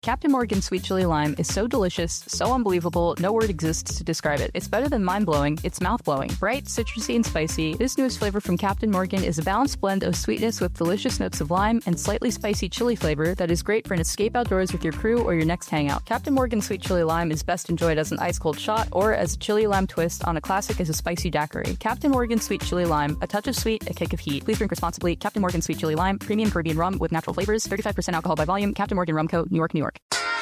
Captain Morgan Sweet Chili Lime is so delicious, so unbelievable, no word exists to describe it. It's better than mind-blowing, it's mouth-blowing. Bright, citrusy, and spicy, this newest flavor from Captain Morgan is a balanced blend of sweetness with delicious notes of lime and slightly spicy chili flavor that is great for an escape outdoors with your crew or your next hangout. Captain Morgan Sweet Chili Lime is best enjoyed as an ice-cold shot or as a chili lime twist on a classic as a spicy daiquiri. Captain Morgan Sweet Chili Lime, a touch of sweet, a kick of heat. Please drink responsibly. Captain Morgan Sweet Chili Lime, premium Caribbean rum with natural flavors, 35% alcohol by volume. Captain Morgan Rum Co., New York, New York.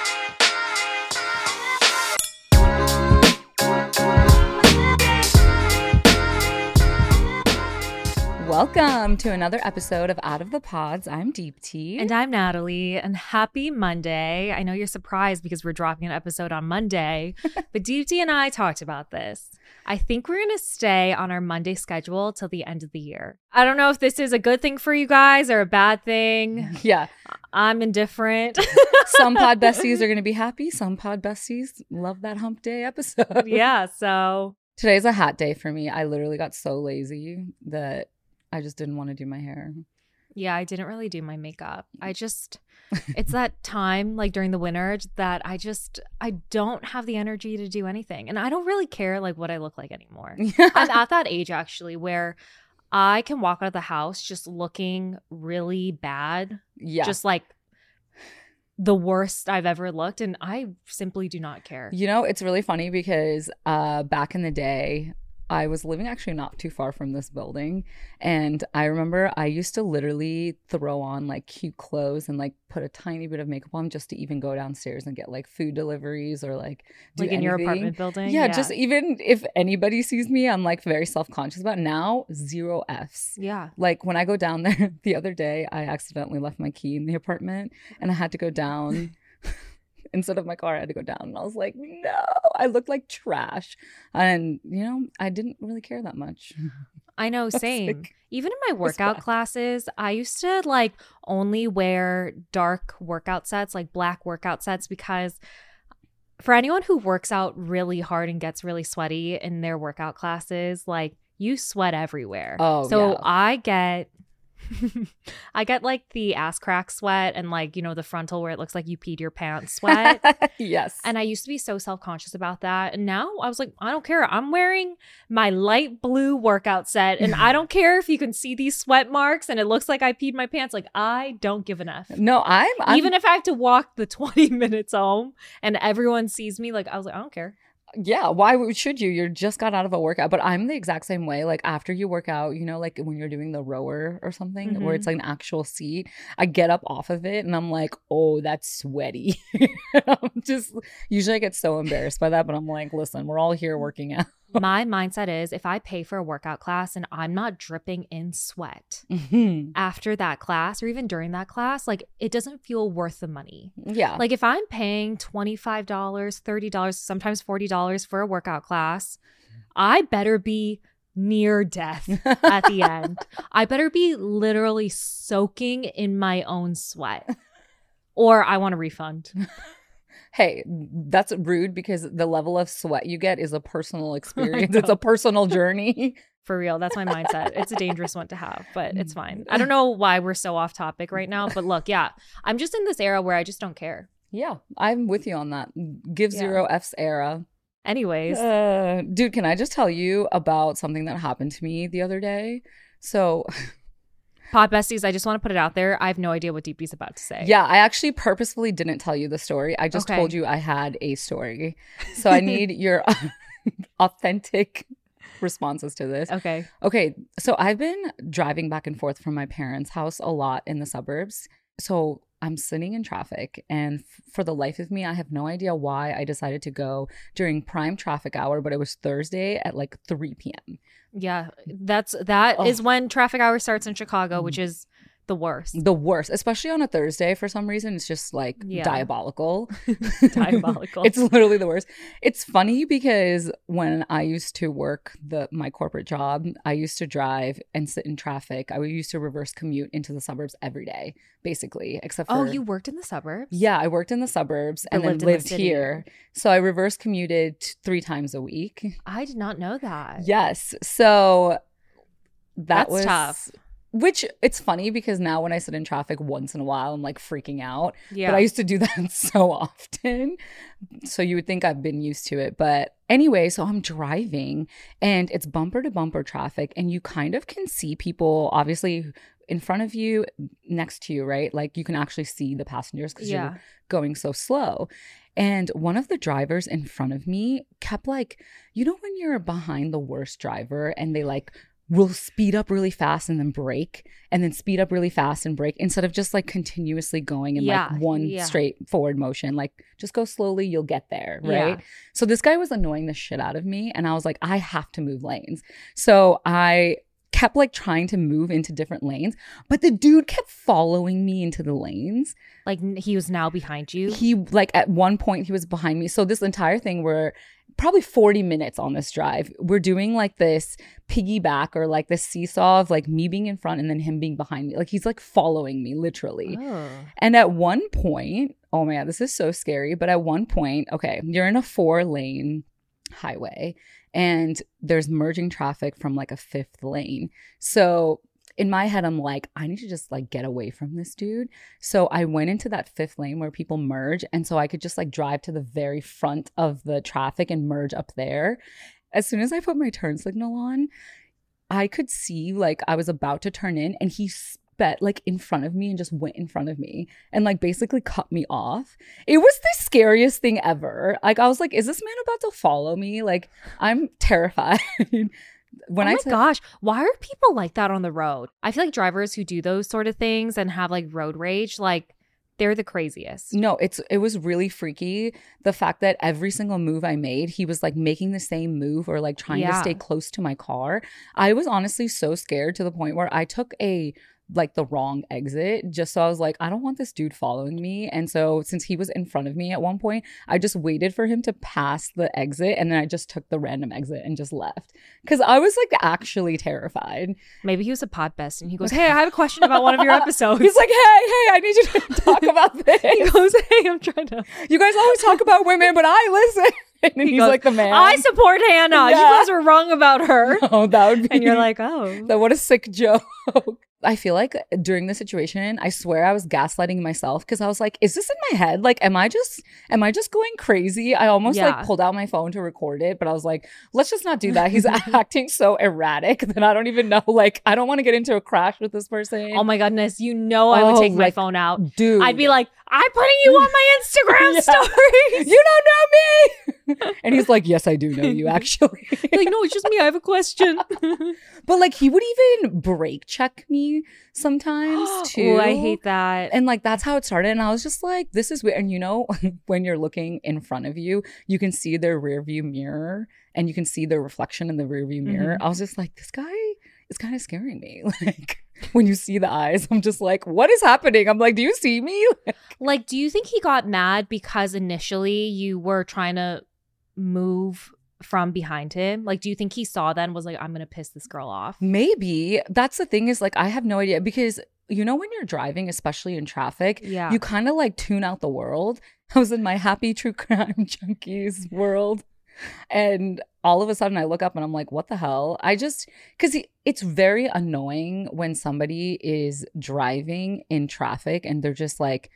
Welcome to another episode of Out of the Pods. I'm Deepti. And I'm Natalie. And happy Monday. I know you're surprised because we're dropping an episode on Monday, but Deepti and I talked about this. I think we're going to stay on our Monday schedule till the end of the year. I don't know if this is a good thing for you guys or a bad thing. Yeah. I'm indifferent. Some pod besties are going to be happy. Some pod besties love that hump day episode. Yeah, so. Today's a hat day for me. I literally got so lazy that I just didn't want to do my hair. Yeah, I didn't really do my makeup. It's that time, like during the winter, that I don't have the energy to do anything. And I don't really care like what I look like anymore. I'm at that age actually where I can walk out of the house just looking really bad. Yeah. Just like the worst I've ever looked. And I simply do not care. You know, it's really funny because back in the day, I was living actually not too far from this building. And I remember I used to literally throw on like cute clothes and like put a tiny bit of makeup on just to even go downstairs and get like food deliveries or like do like in anything. Your apartment building? Yeah, just even if anybody sees me, I'm like very self-conscious about it. Now, 0 Fs. Yeah. Like when I go down there the other day, I accidentally left my key in the apartment and I had to go down. Instead of my car, I had to go down. And I was like, no, I looked like trash. And, you know, I didn't really care that much. I know, same. Like, even in my workout classes, I used to like only wear dark workout sets, like black workout sets, because for anyone who works out really hard and gets really sweaty in their workout classes, like you sweat everywhere. Oh, so yeah. I get like the ass crack sweat and like, you know, the frontal where it looks like you peed your pants sweat. Yes. And I used to be so self-conscious about that. And now I was like, I don't care. I'm wearing my light blue workout set and I don't care if you can see these sweat marks and it looks like I peed my pants. Like, I don't give an F. No, I'm even if I have to walk the 20 minutes home and everyone sees me, like, I was like, I don't care. Yeah, why should you? You just got out of a workout. But I'm the exact same way. Like after you work out, you know, like when you're doing the rower or something where it's like an actual seat, I get up off of it and I'm like, oh, that's sweaty. I'm just usually I get so embarrassed by that, but I'm like, listen, we're all here working out. My mindset is if I pay for a workout class and I'm not dripping in sweat after that class or even during that class, like it doesn't feel worth the money. Yeah. Like if I'm paying $25, $30, sometimes $40 for a workout class, I better be near death at the end. I better be literally soaking in my own sweat or I want a refund. Hey, that's rude because the level of sweat you get is a personal experience. It's a personal journey. For real. That's my mindset. It's a dangerous one to have, but it's fine. I don't know why we're so off topic right now, but look, yeah, I'm just in this era where I just don't care. Yeah, I'm with you on that. Give 0 Fs era. Anyways. Dude, can I just tell you about something that happened to me the other day? So... Pod besties, I just want to put it out there. I have no idea what Deepti's about to say. Yeah, I actually purposefully didn't tell you the story. I just told you I had a story. So I need your authentic responses to this. Okay. So I've been driving back and forth from my parents' house a lot in the suburbs. So I'm sitting in traffic and for the life of me, I have no idea why I decided to go during prime traffic hour, but it was Thursday at like 3 p.m. Yeah, that is when traffic hour starts in Chicago, which is the worst. The worst, especially on a Thursday for some reason. It's just like diabolical. Diabolical. It's literally the worst. It's funny because when I used to work my corporate job, I used to drive and sit in traffic. I used to reverse commute into the suburbs every day, basically, except for... Oh, you worked in the suburbs? Yeah, I worked in the suburbs and then lived here. So I reverse commuted 3 times a week. I did not know that. Yes. So that That's was tough. Which it's funny because now when I sit in traffic once in a while, I'm like freaking out. Yeah. But I used to do that so often. So you would think I've been used to it. But anyway, so I'm driving and it's bumper to bumper traffic. And you kind of can see people obviously in front of you, next to you, right? Like you can actually see the passengers because you're going so slow. And one of the drivers in front of me kept like, you know, when you're behind the worst driver and they like will speed up really fast and then brake and then speed up really fast and brake instead of just like continuously going in like one straight forward motion. Like just go slowly, you'll get there, right? So this guy was annoying the shit out of me and I was like, I have to move lanes. So I kept like trying to move into different lanes, but the dude kept following me into the lanes. Like he was now behind you? He like at one point he was behind me. So this entire thing we're probably 40 minutes on this drive. We're doing like this piggyback or like this seesaw of like me being in front and then him being behind me. Like he's like following me literally. And at one point, oh my God, this is so scary. But at one point, okay, you're in a 4-lane highway and there's merging traffic from like a 5th lane. So in my head, I'm like, I need to just like get away from this dude. So I went into that 5th lane where people merge. And so I could just like drive to the very front of the traffic and merge up there. As soon as I put my turn signal on, I could see like I was about to turn in and he sped like in front of me and just went in front of me and like basically cut me off. It was the scariest thing ever. Like I was like, is this man about to follow me? Like I'm terrified. Gosh, why are people like that on the road? I feel like drivers who do those sort of things and have like road rage, like they're the craziest. No, it was really freaky. The fact that every single move I made, he was like making the same move or like trying to stay close to my car. I was honestly so scared to the point where I took the wrong exit just so I was like, I don't want this dude following me. And so since he was in front of me at one point, I just waited for him to pass the exit and then I just took the random exit and just left because I was like actually terrified. Maybe he was a pod best and he goes, hey, I have a question about one of your episodes. He's like, hey, I need you to talk about this. He goes, hey, I'm trying to. You guys always talk about women, but I listen. And he's goes, like the man. I support Hannah. You guys were wrong about her. Oh, that would be. And you're like, oh. What a sick joke. I feel like during the situation, I swear I was gaslighting myself because I was like, is this in my head? Like, am I just going crazy? I almost like pulled out my phone to record it, but I was like, let's just not do that. He's acting so erratic that I don't even know. Like, I don't want to get into a crash with this person. Oh my goodness. You know, I would take my phone out. Dude. I'd be like, I'm putting you on my Instagram stories. You don't know me. And he's like, yes, I do know you actually. Like, no, it's just me. I have a question. But like he would even brake check me sometimes too. Oh, I hate that. And like that's how it started. And I was just like, this is weird. And you know, when you're looking in front of you, you can see their rear view mirror and you can see their reflection in the rear view mirror. I was just like, this guy is kind of scaring me. Like when you see the eyes, I'm just like, what is happening? I'm like, do you see me? Like, do you think he got mad because initially you were trying to move from behind him? Like, do you think he saw that and was like, I'm gonna piss this girl off? Maybe. That's the thing is like, I have no idea because you know when you're driving, especially in traffic, you kind of like tune out the world. I was in my happy true crime junkies world and all of a sudden I look up and I'm like, what the hell? Because it's very annoying when somebody is driving in traffic and they're just like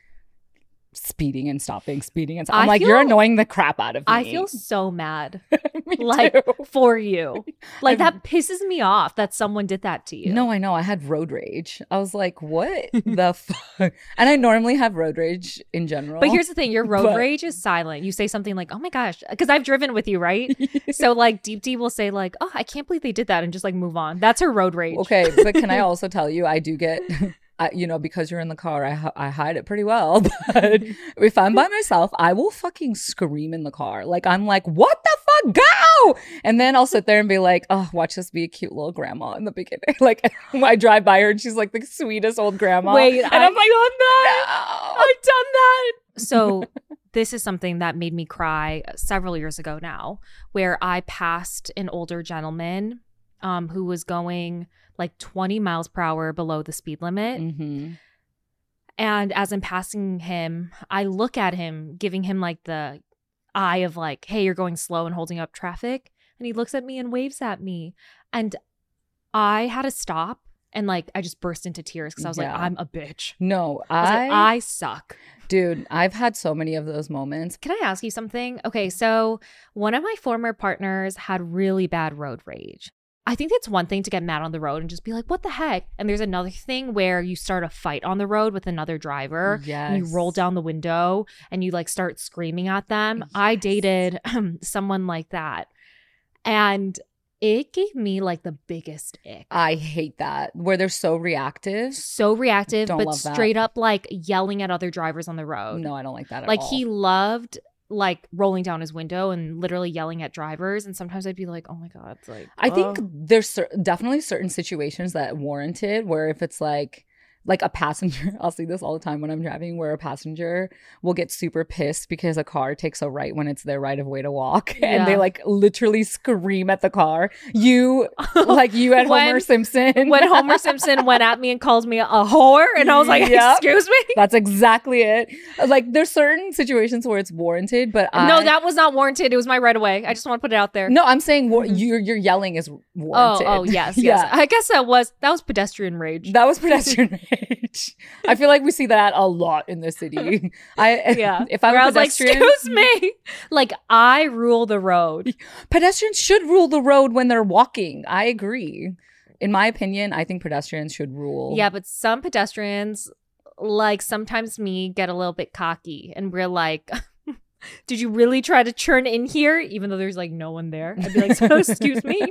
speeding and stopping. I'm like, you're annoying the crap out of me. I feel so mad like too. For you. Like that pisses me off that someone did that to you. No, I know. I had road rage. I was like, what the fuck? And I normally have road rage in general. But here's the thing. Your road rage is silent. You say something like, oh my gosh. Because I've driven with you, right? So like Deep D will say like, oh, I can't believe they did that and just like move on. That's her road rage. Okay. But can I also tell you, I do get... because you're in the car, I hide it pretty well. But if I'm by myself, I will fucking scream in the car. Like, I'm like, what the fuck? Go! And then I'll sit there and be like, oh, watch this be a cute little grandma in the beginning. Like, I drive by her and she's like the sweetest old grandma. Wait, and I'm like, done that. No. I've done that. So this is something that made me cry several years ago now, where I passed an older gentleman who was going like 20 miles per hour below the speed limit. And as I'm passing him, I look at him, giving him like the eye of like, hey, you're going slow and holding up traffic. And he looks at me and waves at me. And I had to stop And like, I just burst into tears because I was like, Yeah. I'm a bitch. No, I was like, I suck. dude, I've had so many of those moments. Can I ask you something? Okay, so one of my former partners had really bad road rage. I think it's one thing to get mad on the road and just be like, what the heck? And there's another thing where you start a fight on the road with another driver. Yes. And you roll down the window and you like start screaming at them. I dated someone like that. And it gave me like the biggest ick. I hate that, where they're so reactive. So reactive, Don't but love that. straight up like yelling at other drivers on the road. No, I don't like that at Like all. he loved like rolling down his window and literally yelling at drivers. And sometimes I'd be like, oh my God. It's like, I think there's definitely certain situations that warranted where if it's like a passenger, I'll see this all the time when I'm driving, where a passenger will get super pissed because a car takes a right when it's their right of way to walk. And they Yeah. like literally scream at the car. You at Homer Simpson. when Homer Simpson went at me and called me a whore. And I was like, Yep. excuse me? That's exactly it. Like there's certain situations where it's warranted, but No, that was not warranted. It was my right of way. I just want to put it out there. No, I'm saying your yelling is warranted. Oh, yes. Yeah. I guess that was pedestrian rage. That was pedestrian rage. I feel like we see that a lot in the city. Yeah. If I'm Where a I was like, pedestrian, excuse me. Like, I rule the road. pedestrians should rule the road when they're walking. I agree. In my opinion, I think pedestrians should rule. Yeah, but some pedestrians, like sometimes me, get a little bit cocky and we're like, did you really try to turn in here? Even though there's like no one there. I'd be like, so excuse me.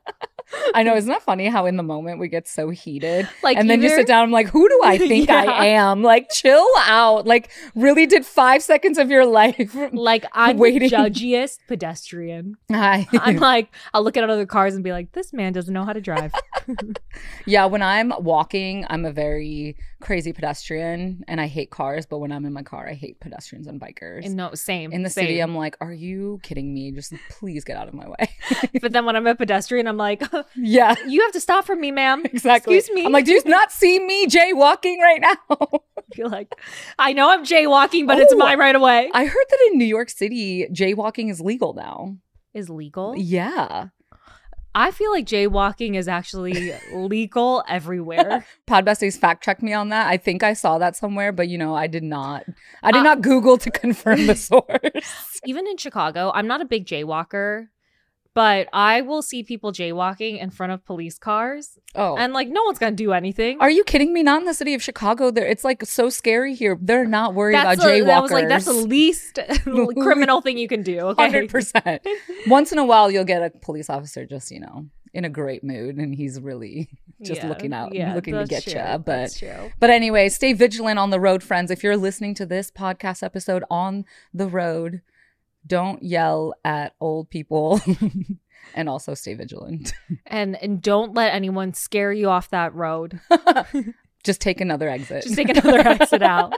I know, isn't that funny how in the moment we get so heated? Like, and then you either- sit down, I'm like, who do I think Yeah. I am? Like, chill out. Like, really did 5 seconds of your life. Like, I'm Waiting. the judgiest pedestrian. Hi. I'm like, I'll look at other cars and be like, this man doesn't know how to drive. Yeah, when I'm walking, I'm a very crazy pedestrian and I hate cars. But when I'm in my car, I hate pedestrians and bikers. And no, same. In the city, same. I'm like, are you kidding me? Just please get out of my way. But then when I'm a pedestrian, I'm like, Yeah, you have to stop for me, ma'am. exactly. Excuse me. I'm like, do you not see me jaywalking right now? You're like, I know I'm jaywalking, but it's Oh, my right of way. I heard that in New York City, jaywalking is legal now. Is legal? Yeah. I feel like jaywalking is actually legal everywhere. Podbesties fact check me on that. I think I saw that somewhere, but I did not. I did not Google to confirm the source. Even in Chicago, I'm not a big jaywalker, but I will see people jaywalking in front of police cars, Oh. and like no one's gonna do anything. Are you kidding me? Not in the city of Chicago. It's like so scary here. They're not worried about jaywalkers. That was like, that's the least criminal thing you can do. Okay, 100%. Once in a while, you'll get a police officer just, in a great mood, and he's really just looking to get you. But anyway, stay vigilant on the road, friends. If you're listening to this podcast episode on the road, don't yell at old people. And also stay vigilant. and don't let anyone scare you off that road. Just take another exit. Just take another exit out.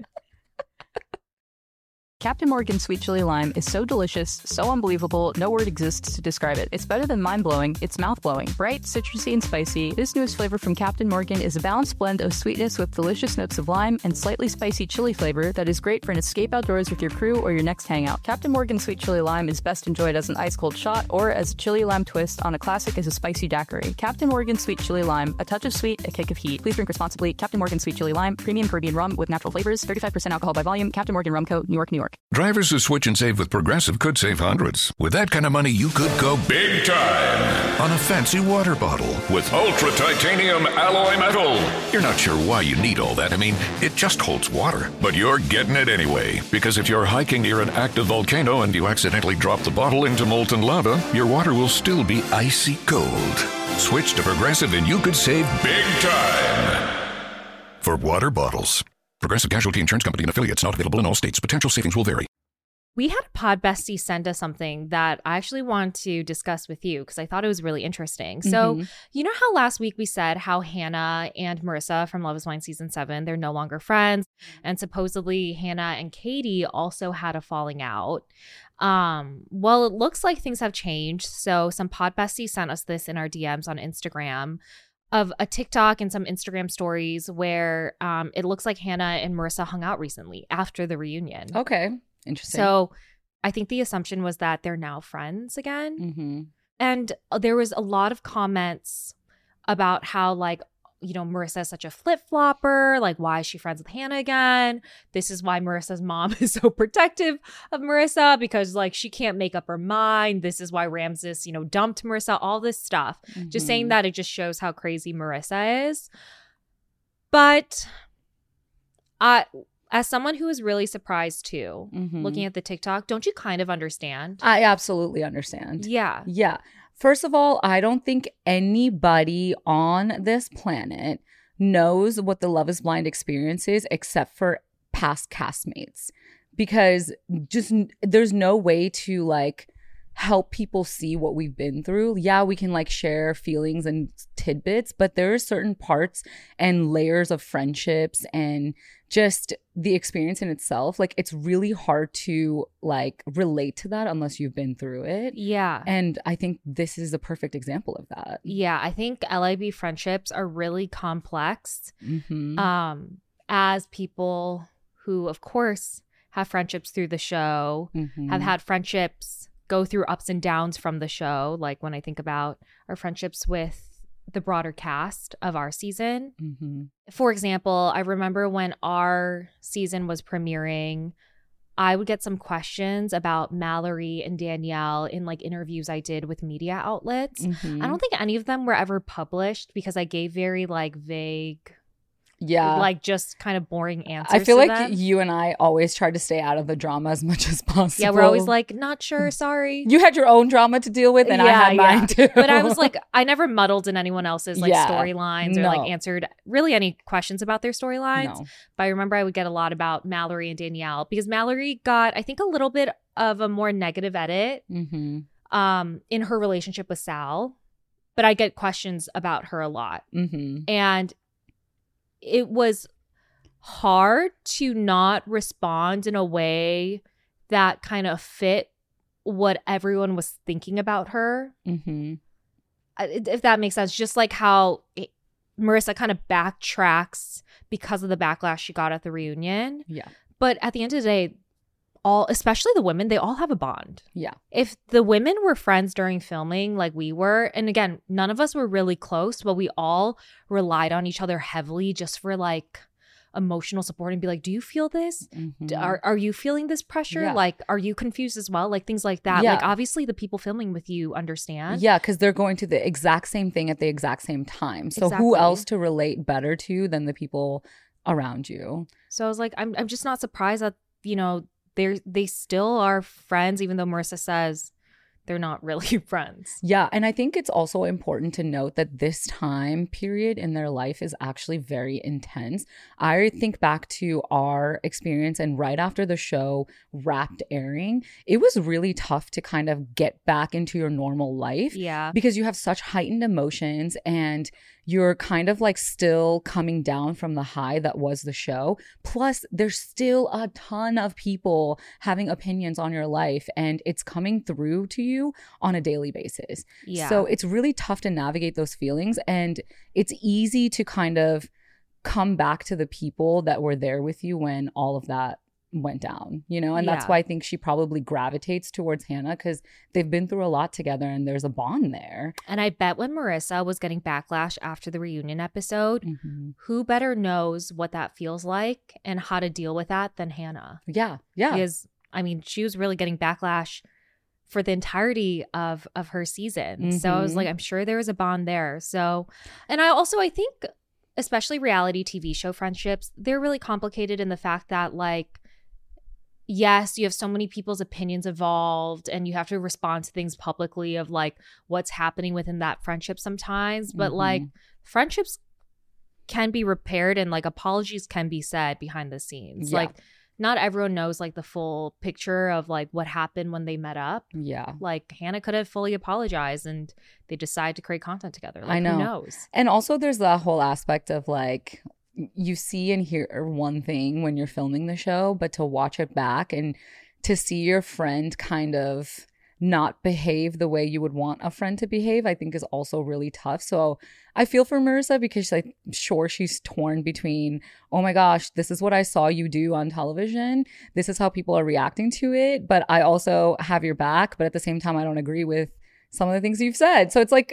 Captain Morgan's Sweet Chili Lime is so delicious, so unbelievable, no word exists to describe it. It's better than mind-blowing, it's mouth-blowing. Bright, citrusy, and spicy, this newest flavor from Captain Morgan is a balanced blend of sweetness with delicious notes of lime and slightly spicy chili flavor that is great for an escape outdoors with your crew or your next hangout. Captain Morgan's Sweet Chili Lime is best enjoyed as an ice-cold shot or as a chili lime twist on a classic as a spicy daiquiri. Captain Morgan's Sweet Chili Lime, a touch of sweet, a kick of heat. Please drink responsibly. Captain Morgan's Sweet Chili Lime, premium Caribbean rum with natural flavors, 35% alcohol by volume. Captain Morgan Rum Co., New York, New York. Drivers who switch and save with Progressive could save hundreds. With that kind of money, you could go big time on a fancy water bottle with ultra titanium alloy metal. You're not sure why you need all that. I mean, it just holds water. But you're getting it anyway. Because if you're hiking near an active volcano and you accidentally drop the bottle into molten lava, your water will still be icy cold. Switch to Progressive and you could save big time. For water bottles. Progressive Casualty Insurance Company and affiliates, not available in all states. Potential savings will vary. We had a pod bestie send us something that I actually want to discuss with you because I thought it was really interesting. So, you know how last week we said how Hannah and Marissa from Love is Blind Season 7, they're no longer friends. And supposedly Hannah and Katie also had a falling out. Well, it looks like things have changed. So some pod besties sent us this in our DMs on Instagram of a TikTok and some Instagram stories where it looks like Hannah and Marissa hung out recently after the reunion. Okay. Interesting. So I think the assumption was that they're now friends again. And there was a lot of comments about how like Marissa is such a flip-flopper. Like, why is she friends with Hannah again? This is why Marissa's mom is so protective of Marissa, because like she can't make up her mind. This is why Ramses, dumped Marissa, all this stuff. Just saying that, it just shows how crazy Marissa is. But as someone who was really surprised too, looking at the TikTok, don't you kind of understand? I absolutely understand. Yeah. Yeah. First of all, I don't think anybody on this planet knows what the Love is Blind experience is except for past castmates, because just there's no way to like help people see what we've been through. Yeah, we can like share feelings and tidbits, but there are certain parts and layers of friendships and just the experience in itself. Like, it's really hard to like relate to that unless you've been through it. Yeah. And I think this is a perfect example of that. Yeah, I think LIB friendships are really complex. As people who, of course, have friendships through the show, have had friendships go through ups and downs from the show. Like when I think about our friendships with the broader cast of our season. For example, I remember when our season was premiering, I would get some questions about Mallory and Danielle in like interviews I did with media outlets. I don't think any of them were ever published because I gave very like vague, like just kind of boring answers. I feel like them. You and I always tried to stay out of the drama as much as possible. Yeah, we're always like, not sure, sorry. You had your own drama to deal with, and I had mine too. But I was like, I never muddled in anyone else's like storylines or like answered really any questions about their storylines. No. But I remember I would get a lot about Mallory and Danielle because Mallory got, I think, a little bit of a more negative edit in her relationship with Sal. But I get questions about her a lot. And it was hard to not respond in a way that kind of fit what everyone was thinking about her. If that makes sense. Just like how Marissa kind of backtracks because of the backlash she got at the reunion. Yeah. But at the end of the day, especially the women, they all have a bond. Yeah. If the women were friends during filming like we were, and again, none of us were really close, but we all relied on each other heavily just for like emotional support and be like, do you feel this? Are you feeling this pressure? Yeah. Like, are you confused as well? Like things like that. Yeah. Like obviously the people filming with you understand. Yeah, because they're going to the exact same thing at the exact same time. So who else to relate better to than the people around you? So I was like, I'm just not surprised that, they still are friends, even though Marissa says they're not really friends. Yeah. And I think it's also important to note that this time period in their life is actually very intense. I think back to our experience, and right after the show wrapped airing, it was really tough to kind of get back into your normal life. Yeah. Because you have such heightened emotions and you're kind of like still coming down from the high that was the show. Plus, there's still a ton of people having opinions on your life, and it's coming through to you on a daily basis. Yeah. So it's really tough to navigate those feelings, and it's easy to kind of come back to the people that were there with you when all of that went down, and that's why I think she probably gravitates towards Hannah, because they've been through a lot together and there's a bond there. And I bet when Marissa was getting backlash after the reunion episode, who better knows what that feels like and how to deal with that than Hannah? Yeah. Because she was really getting backlash for the entirety of her season. So I was like, I'm sure there was a bond there. So, and I think especially reality TV show friendships, they're really complicated in the fact that like, yes, you have so many people's opinions involved and you have to respond to things publicly of like what's happening within that friendship sometimes. But like friendships can be repaired and like apologies can be said behind the scenes. Yeah. Like not everyone knows like the full picture of like what happened when they met up. Yeah. Like Hannah could have fully apologized and they decide to create content together. Like, I know. Who knows? And also there's that whole aspect of like, you see and hear one thing when you're filming the show, but to watch it back and to see your friend kind of not behave the way you would want a friend to behave, I think is also really tough. So I feel for Marissa because I'm sure she's torn between, oh my gosh, this is what I saw you do on television. This is how people are reacting to it. But I also have your back. But at the same time, I don't agree with some of the things you've said. So it's like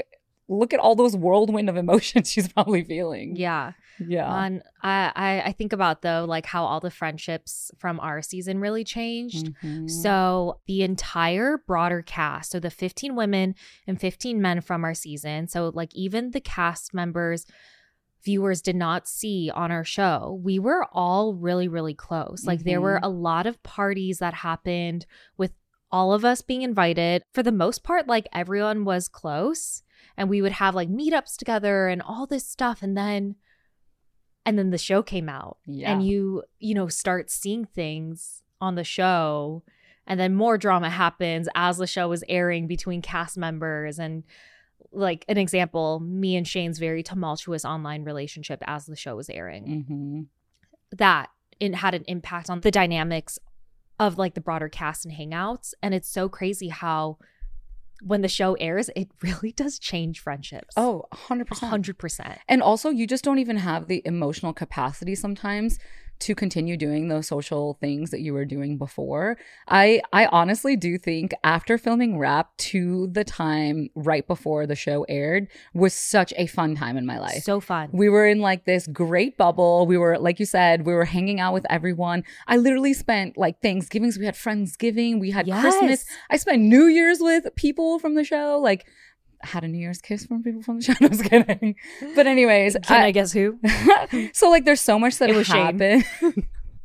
look at all those whirlwind of emotions she's probably feeling. Yeah. And I think about, though, like how all the friendships from our season really changed. So the entire broader cast, so the 15 women and 15 men from our season, so like even the cast members viewers did not see on our show, we were all really, really close. Like there were a lot of parties that happened with all of us being invited. For the most part, like everyone was close, and we would have like meetups together and all this stuff. And then the show came out, and you start seeing things on the show, and then more drama happens as the show is airing between cast members. And like an example, me and Shane's very tumultuous online relationship as the show was airing, that it had an impact on the dynamics of like the broader cast and hangouts. And it's so crazy how when the show airs, it really does change friendships. Oh, 100%. 100%. And also, you just don't even have the emotional capacity sometimes to continue doing those social things that you were doing before. I honestly do think after filming Wrap to the time right before the show aired was such a fun time in my life. So fun. We were in like this great bubble. We were, like you said, we were hanging out with everyone. I literally spent like Thanksgivings. We had Friendsgiving. We had Christmas. I spent New Year's with people from the show. Like, had a New Year's kiss from people from the show. I was kidding. But anyways. Can I guess who? So like there's so much that happened. Could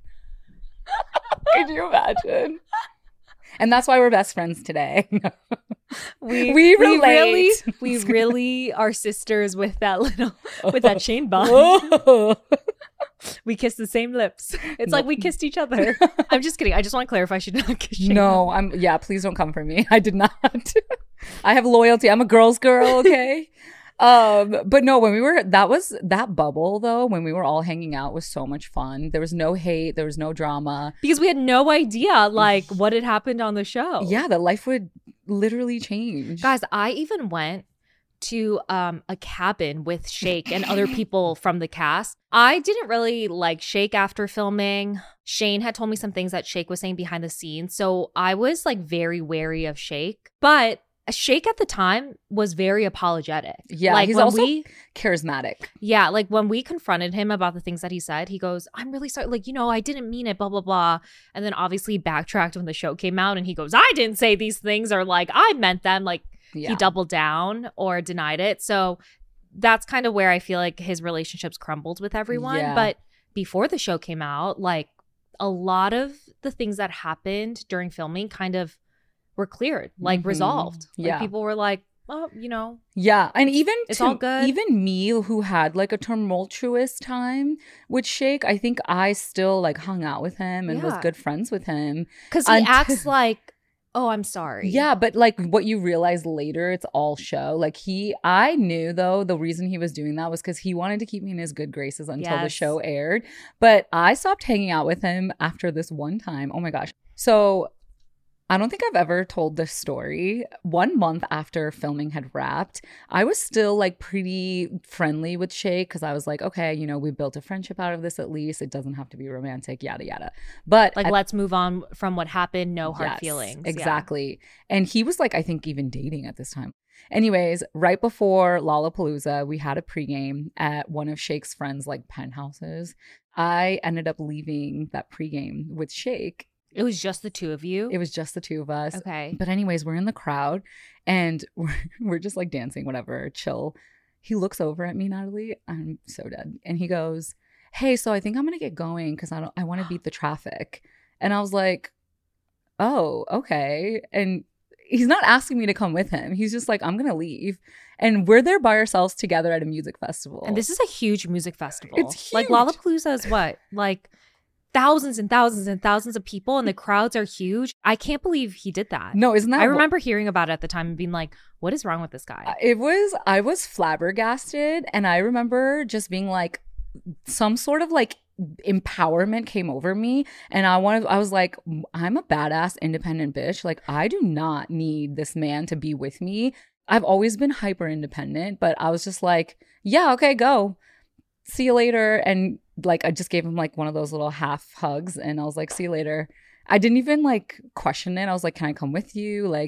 you imagine? And that's why we're best friends today. we really are sisters with that Shane bond. We kiss the same lips. It's like we kissed each other. I'm just kidding. I just want to clarify, she did not kiss Shane. No, please don't come for me. I did not. I have loyalty. I'm a girl's girl, okay? But no, that bubble though, when we were all hanging out, was so much fun. There was no hate, there was no drama. Because we had no idea like what had happened on the show. Yeah, that life would literally change. Guys, I even went to a cabin with Shake and other people from the cast. I didn't really like Shake after filming. Shane had told me some things that Shake was saying behind the scenes. So I was like very wary of Shake. But Shake at the time was very apologetic. Yeah, like he's also charismatic. Yeah, like when we confronted him about the things that he said, he goes, I'm really sorry. Like, I didn't mean it, blah, blah, blah. And then obviously backtracked when the show came out and he goes, I didn't say these things, or like, I meant them. Like he doubled down or denied it. So that's kind of where I feel like his relationships crumbled with everyone. Yeah. But before the show came out, like a lot of the things that happened during filming kind of were cleared, like resolved. Like people were like, oh, Yeah. And even it's all good. Even me, who had like a tumultuous time with Shake, I think I still like hung out with him and was good friends with him. Because he acts like, oh, I'm sorry. Yeah, but like what you realize later, it's all show. Like I knew though the reason he was doing that was because he wanted to keep me in his good graces until the show aired. But I stopped hanging out with him after this one time. Oh my gosh. So I don't think I've ever told this story. 1 month after filming had wrapped, I was still like pretty friendly with Shake because I was like, okay, we built a friendship out of this at least. It doesn't have to be romantic, yada, yada. But like, let's move on from what happened. No hard feelings. Exactly. Yeah. And he was like, I think even dating at this time. Anyways, right before Lollapalooza, we had a pregame at one of Shake's friends' like penthouses. I ended up leaving that pregame with Shake. It was just the two of you? It was just the two of us. Okay. But anyways, we're in the crowd and we're just like dancing, whatever, chill. He looks over at me, Natalie. I'm so dead. And he goes, hey, so I think I'm going to get going because I want to beat the traffic. And I was like, oh, okay. And he's not asking me to come with him. He's just like, I'm going to leave. And we're there by ourselves together at a music festival. And this is a huge music festival. It's huge. Like Lollapalooza is what? Like thousands and thousands and thousands of people, and the crowds are huge. I can't believe he did that. No, isn't that? I remember hearing about it at the time and being like, what is wrong with this guy? I was flabbergasted. And I remember just being like, some sort of like empowerment came over me. And I was like, I'm a badass independent bitch. Like, I do not need this man to be with me. I've always been hyper independent, but I was just like, yeah, okay, go. See you later. And like, I just gave him like one of those little half hugs and I was like, see you later. I didn't even like question it. I was like, can I come with you? Like,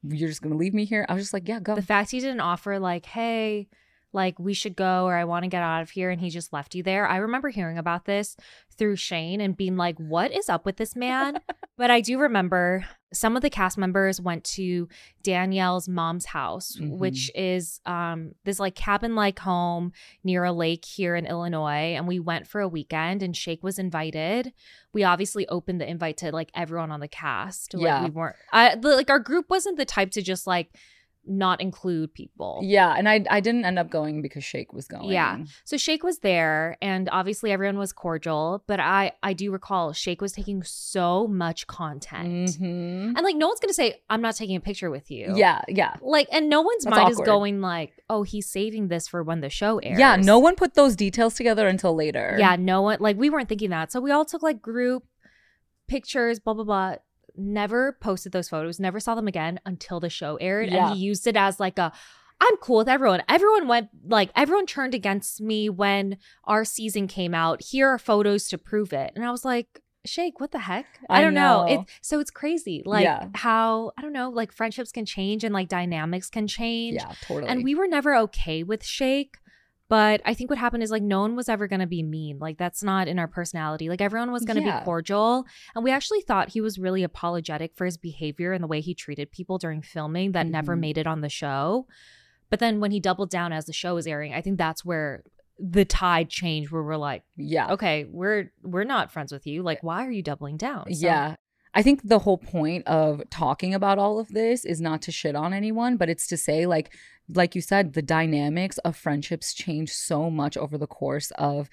you're just going to leave me here? I was just like, yeah, go. The fact he didn't offer like, hey, like we should go, or I want to get out of here, and he just left you there. I remember hearing about this through Shane and being like, what is up with this man? But I do remember some of the cast members went to Danielle's mom's house, which is this like cabin-like home near a lake here in Illinois. And we went for a weekend and Shake was invited. We obviously opened the invite to like everyone on the cast. Like, we weren't, like our group wasn't the type to just like not include people. Yeah, and I didn't end up going because Shake was going. Yeah. So Shake was there and obviously everyone was cordial, but I do recall Shake was taking so much content. And like no one's going to say, I'm not taking a picture with you. Yeah. Like, and no one's That's mind awkward. is going like, oh, he's saving this for when the show airs. Yeah, no one put those details together until later. Yeah, no one, like we weren't thinking that. So we all took like group pictures, blah, blah, blah. Never posted those photos, never saw them again until the show aired. Yeah. And he used it as like I'm cool with everyone. Everyone turned against me when our season came out. Here are photos to prove it. And I was like, Shake, what the heck? I don't know. It's crazy. Like how, I don't know, like friendships can change and like dynamics can change. Yeah, totally. And we were never okay with Shake. But I think what happened is like no one was ever going to be mean. Like that's not in our personality. Like everyone was going to be cordial. And we actually thought he was really apologetic for his behavior and the way he treated people during filming that never made it on the show. But then when he doubled down as the show was airing, I think that's where the tide changed where we're like, okay, we're not friends with you. Like, why are you doubling down? So, yeah. I think the whole point of talking about all of this is not to shit on anyone, but it's to say like you said, the dynamics of friendships change so much over the course of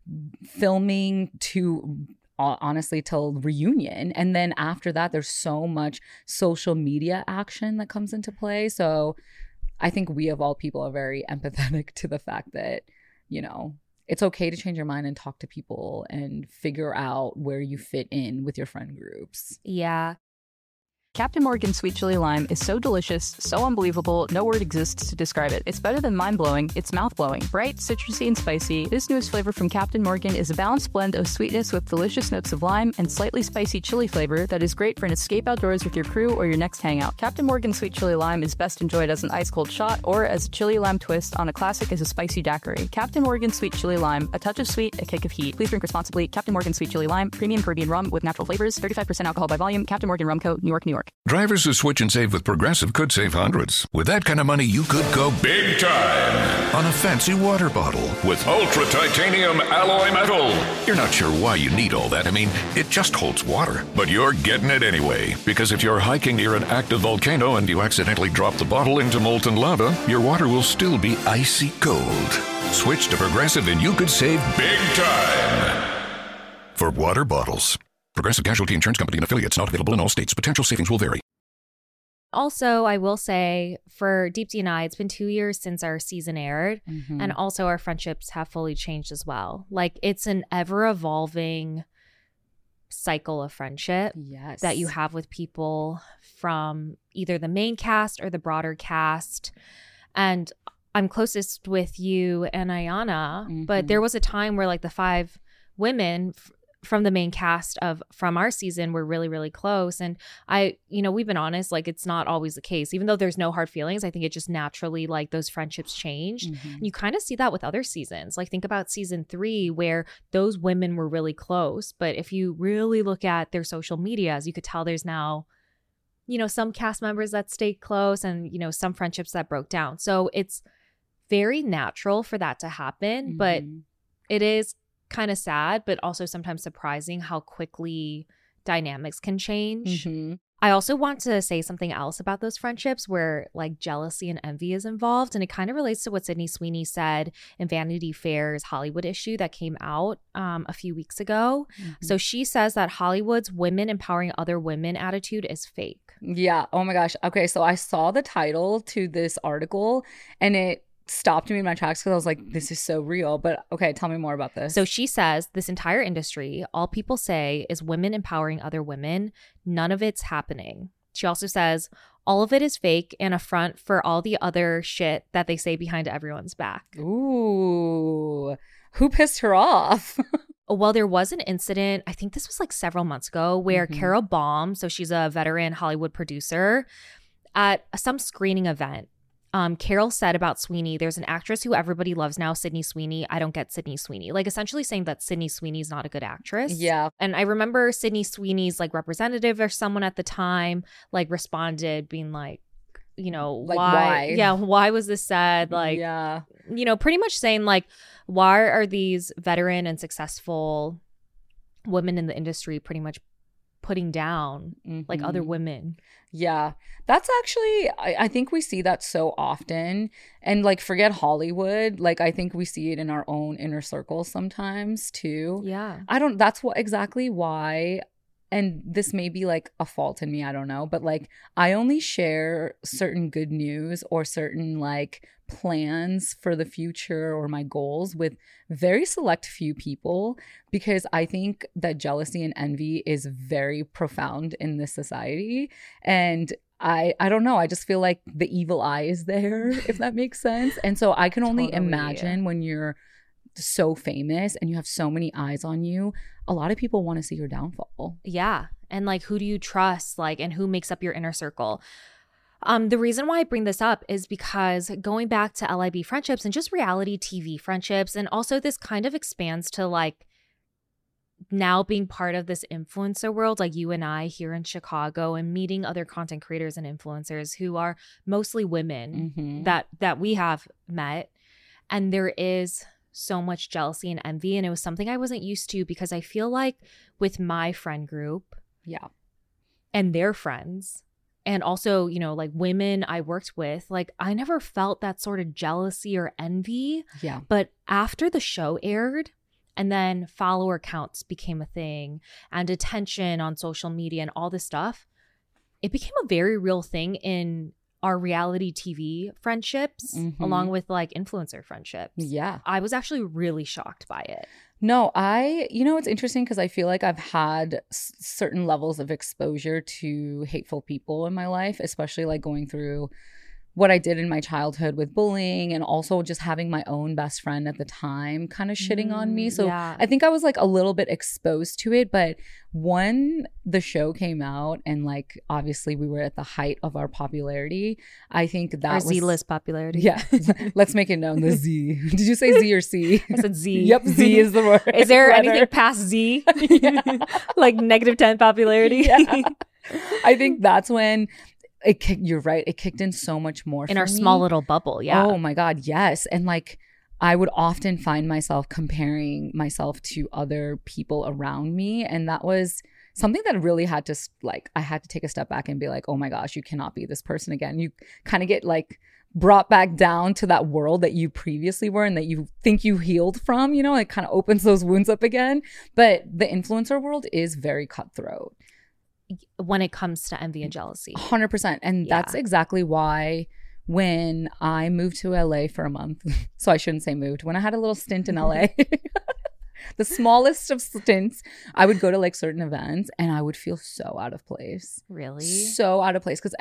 filming to honestly till reunion. And then after that, there's so much social media action that comes into play. So I think we of all people are very empathetic to the fact that, you know, it's okay to change your mind and talk to people and figure out where you fit in with your friend groups. Yeah. Captain Morgan Sweet Chili Lime is so delicious, so unbelievable, no word exists to describe it. It's better than mind-blowing, it's mouth-blowing. Bright, citrusy, and spicy, this newest flavor from Captain Morgan is a balanced blend of sweetness with delicious notes of lime and slightly spicy chili flavor that is great for an escape outdoors with your crew or your next hangout. Captain Morgan Sweet Chili Lime is best enjoyed as an ice-cold shot or as a chili lime twist on a classic as a spicy daiquiri. Captain Morgan Sweet Chili Lime, a touch of sweet, a kick of heat. Please drink responsibly. Captain Morgan Sweet Chili Lime, premium Caribbean rum with natural flavors, 35% alcohol by volume. Captain Morgan Rum Co., New York, New York. Drivers who switch and save with Progressive could save hundreds. With that kind of money, you could go big time on a fancy water bottle with ultra titanium alloy metal. You're not sure why you need all that. I mean, it just holds water. But you're getting it anyway. Because if you're hiking near an active volcano and you accidentally drop the bottle into molten lava, your water will still be icy cold. Switch to Progressive and you could save big time. For water bottles. Progressive Casualty Insurance Company and affiliates, not available in all states. Potential savings will vary. Also, I will say for Deepti and I, it's been 2 years since our season aired. And also our friendships have fully changed as well. Like it's an ever evolving cycle of friendship that you have with people from either the main cast or the broader cast. And I'm closest with you and Ayana, but there was a time where like the 5 women from the main cast from our season were really, really close. And we've been honest, like it's not always the case. Even though there's no hard feelings, I think it just naturally like those friendships changed. And you kind of see that with other seasons. Like think about season 3 where those women were really close. But if you really look at their social medias, you could tell there's now, some cast members that stayed close and, some friendships that broke down. So it's very natural for that to happen, but it is kind of sad, but also sometimes surprising how quickly dynamics can change. I also want to say something else about those friendships where like jealousy and envy is involved. And it kind of relates to what Sydney Sweeney said in Vanity Fair's Hollywood issue that came out a few weeks ago. So she says that Hollywood's women empowering other women attitude is fake. Yeah. Oh my gosh. Okay. So I saw the title to this article and it stopped me in my tracks because I was like, this is so real. But okay, tell me more about this. So she says this entire industry, all people say is women empowering other women. None of it's happening. She also says all of it is fake and a front for all the other shit that they say behind everyone's back. Ooh, who pissed her off? Well, there was an incident, I think this was like several months ago, where Carol Baum, so she's a veteran Hollywood producer, at some screening event, Carol said about Sweeney, there's an actress who everybody loves now, Sydney Sweeney. I don't get Sydney Sweeney. Like essentially saying that Sydney Sweeney's not a good actress. Yeah. And I remember Sydney Sweeney's like representative or someone at the time like responded being like, you know, Like, why? why? Yeah, why was this said? Like, yeah. you know, pretty much saying like, why are these veteran and successful women in the industry pretty much putting down like other women? Yeah, that's actually, I think we see that so often. And like, forget Hollywood. Like, I think we see it in our own inner circles sometimes too. Yeah. That's what exactly why. And this may be like a fault in me, I don't know. But like, I only share certain good news or certain like plans for the future or my goals with very select few people, because I think that jealousy and envy is very profound in this society. And I don't know, I just feel like the evil eye is there, if that makes sense. And so I can only imagine when you're so famous and you have so many eyes on you, a lot of people want to see your downfall. Yeah. And like, who do you trust? Like, and who makes up your inner circle? The reason why I bring this up is because going back to LIB friendships and just reality TV friendships, and also this kind of expands to like now being part of this influencer world, like you and I here in Chicago, and meeting other content creators and influencers who are mostly women that we have met. And there is so much jealousy and envy. And it was something I wasn't used to, because I feel like with my friend group and their friends, and also, you know, like women I worked with, like I never felt that sort of jealousy or envy. Yeah. But after the show aired, and then follower counts became a thing, and attention on social media and all this stuff, it became a very real thing in our reality TV friendships, along with like influencer friendships. Yeah. I was actually really shocked by it. No, it's interesting because I feel like I've had certain levels of exposure to hateful people in my life, especially like going through what I did in my childhood with bullying, and also just having my own best friend at the time kind of shitting on me. So I think I was like a little bit exposed to it. But when the show came out, and like obviously we were at the height of our popularity, I think that our was Z-list popularity. Yeah. Let's make it known, the Z. Did you say Z or C? I said Z. Yep, Z is the word. Is there letter. anything past Z? Like -10 popularity? Yeah. I think that's when you're right. It kicked in so much more in for our me. small little bubble. Yeah. Oh my God. Yes. And like, I would often find myself comparing myself to other people around me. And that was something that really had to I had to take a step back and be like, oh my gosh, you cannot be this person again. You kind of get like brought back down to that world that you previously were and that you think you healed from, you know, it kind of opens those wounds up again. But the influencer world is very cutthroat when it comes to envy and jealousy. 100%. And that's exactly why when I moved to LA for a month, so I shouldn't say moved, when I had a little stint in LA, the smallest of stints, I would go to like certain events and I would feel so out of place. Really? So out of place, because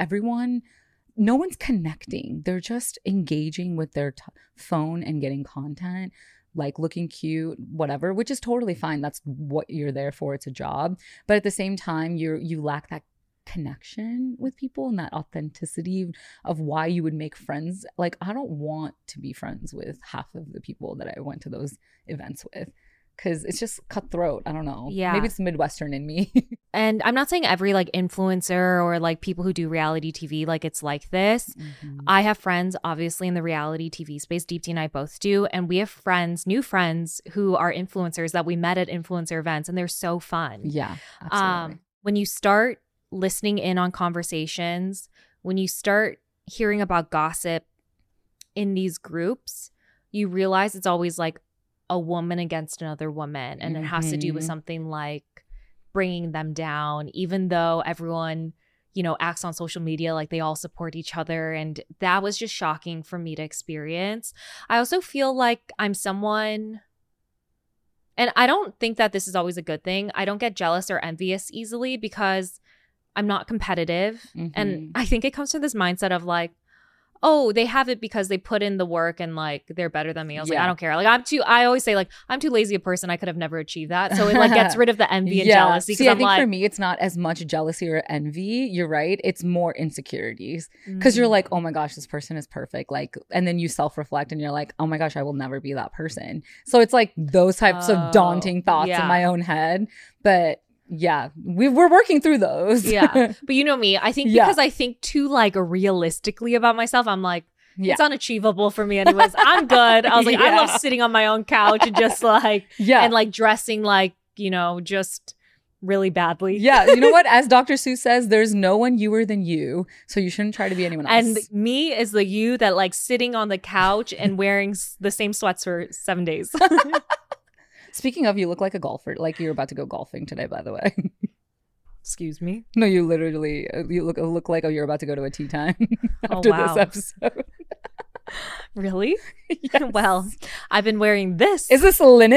no one's connecting. They're just engaging with their phone and getting content, like looking cute, whatever, which is totally fine. That's what you're there for. It's a job. But at the same time, you lack that connection with people and that authenticity of why you would make friends. Like, I don't want to be friends with half of the people that I went to those events with, because it's just cutthroat. I don't know. Yeah. Maybe it's Midwestern in me. And I'm not saying every like influencer or like people who do reality TV, like it's like this. I have friends obviously in the reality TV space. Deepti and I both do. And we have friends, new friends who are influencers that we met at influencer events, and they're so fun. Yeah, absolutely. When you start listening in on conversations, when you start hearing about gossip in these groups, you realize it's always like a woman against another woman, and it has to do with something like bringing them down, even though everyone, you know, acts on social media like they all support each other. And that was just shocking for me to experience. I also feel like I'm someone, and I don't think that this is always a good thing, I don't get jealous or envious easily because I'm not competitive. And I think it comes from this mindset of like, oh, they have it because they put in the work and like they're better than me. I was like, Yeah. I don't care. Like I always say like, I'm too lazy a person. I could have never achieved that. So it like gets rid of the envy and jealousy. See, I I'm think like, for me, it's not as much jealousy or envy. You're right. It's more insecurities because you're like, oh my gosh, this person is perfect. Like, and then you self-reflect and you're like, oh my gosh, I will never be that person. So it's like those types of daunting thoughts in my own head. But yeah, we're working through those. yeah. But you know me, I think because I think too like realistically about myself, I'm like, it's unachievable for me anyways. I'm good. I was like, I love sitting on my own couch and just like, and like dressing like, you know, just really badly. Yeah. You know what? As Dr. Seuss says, there's no one youer than you. So you shouldn't try to be anyone else. And me is the you that like sitting on the couch and wearing the same sweats for 7 days. Speaking of, you look like a golfer. Like you're about to go golfing today, by the way. Excuse me? No, you literally, you look like you're about to go to a tea time after this episode. Really? Yes. Well, I've been wearing this. Is this linen?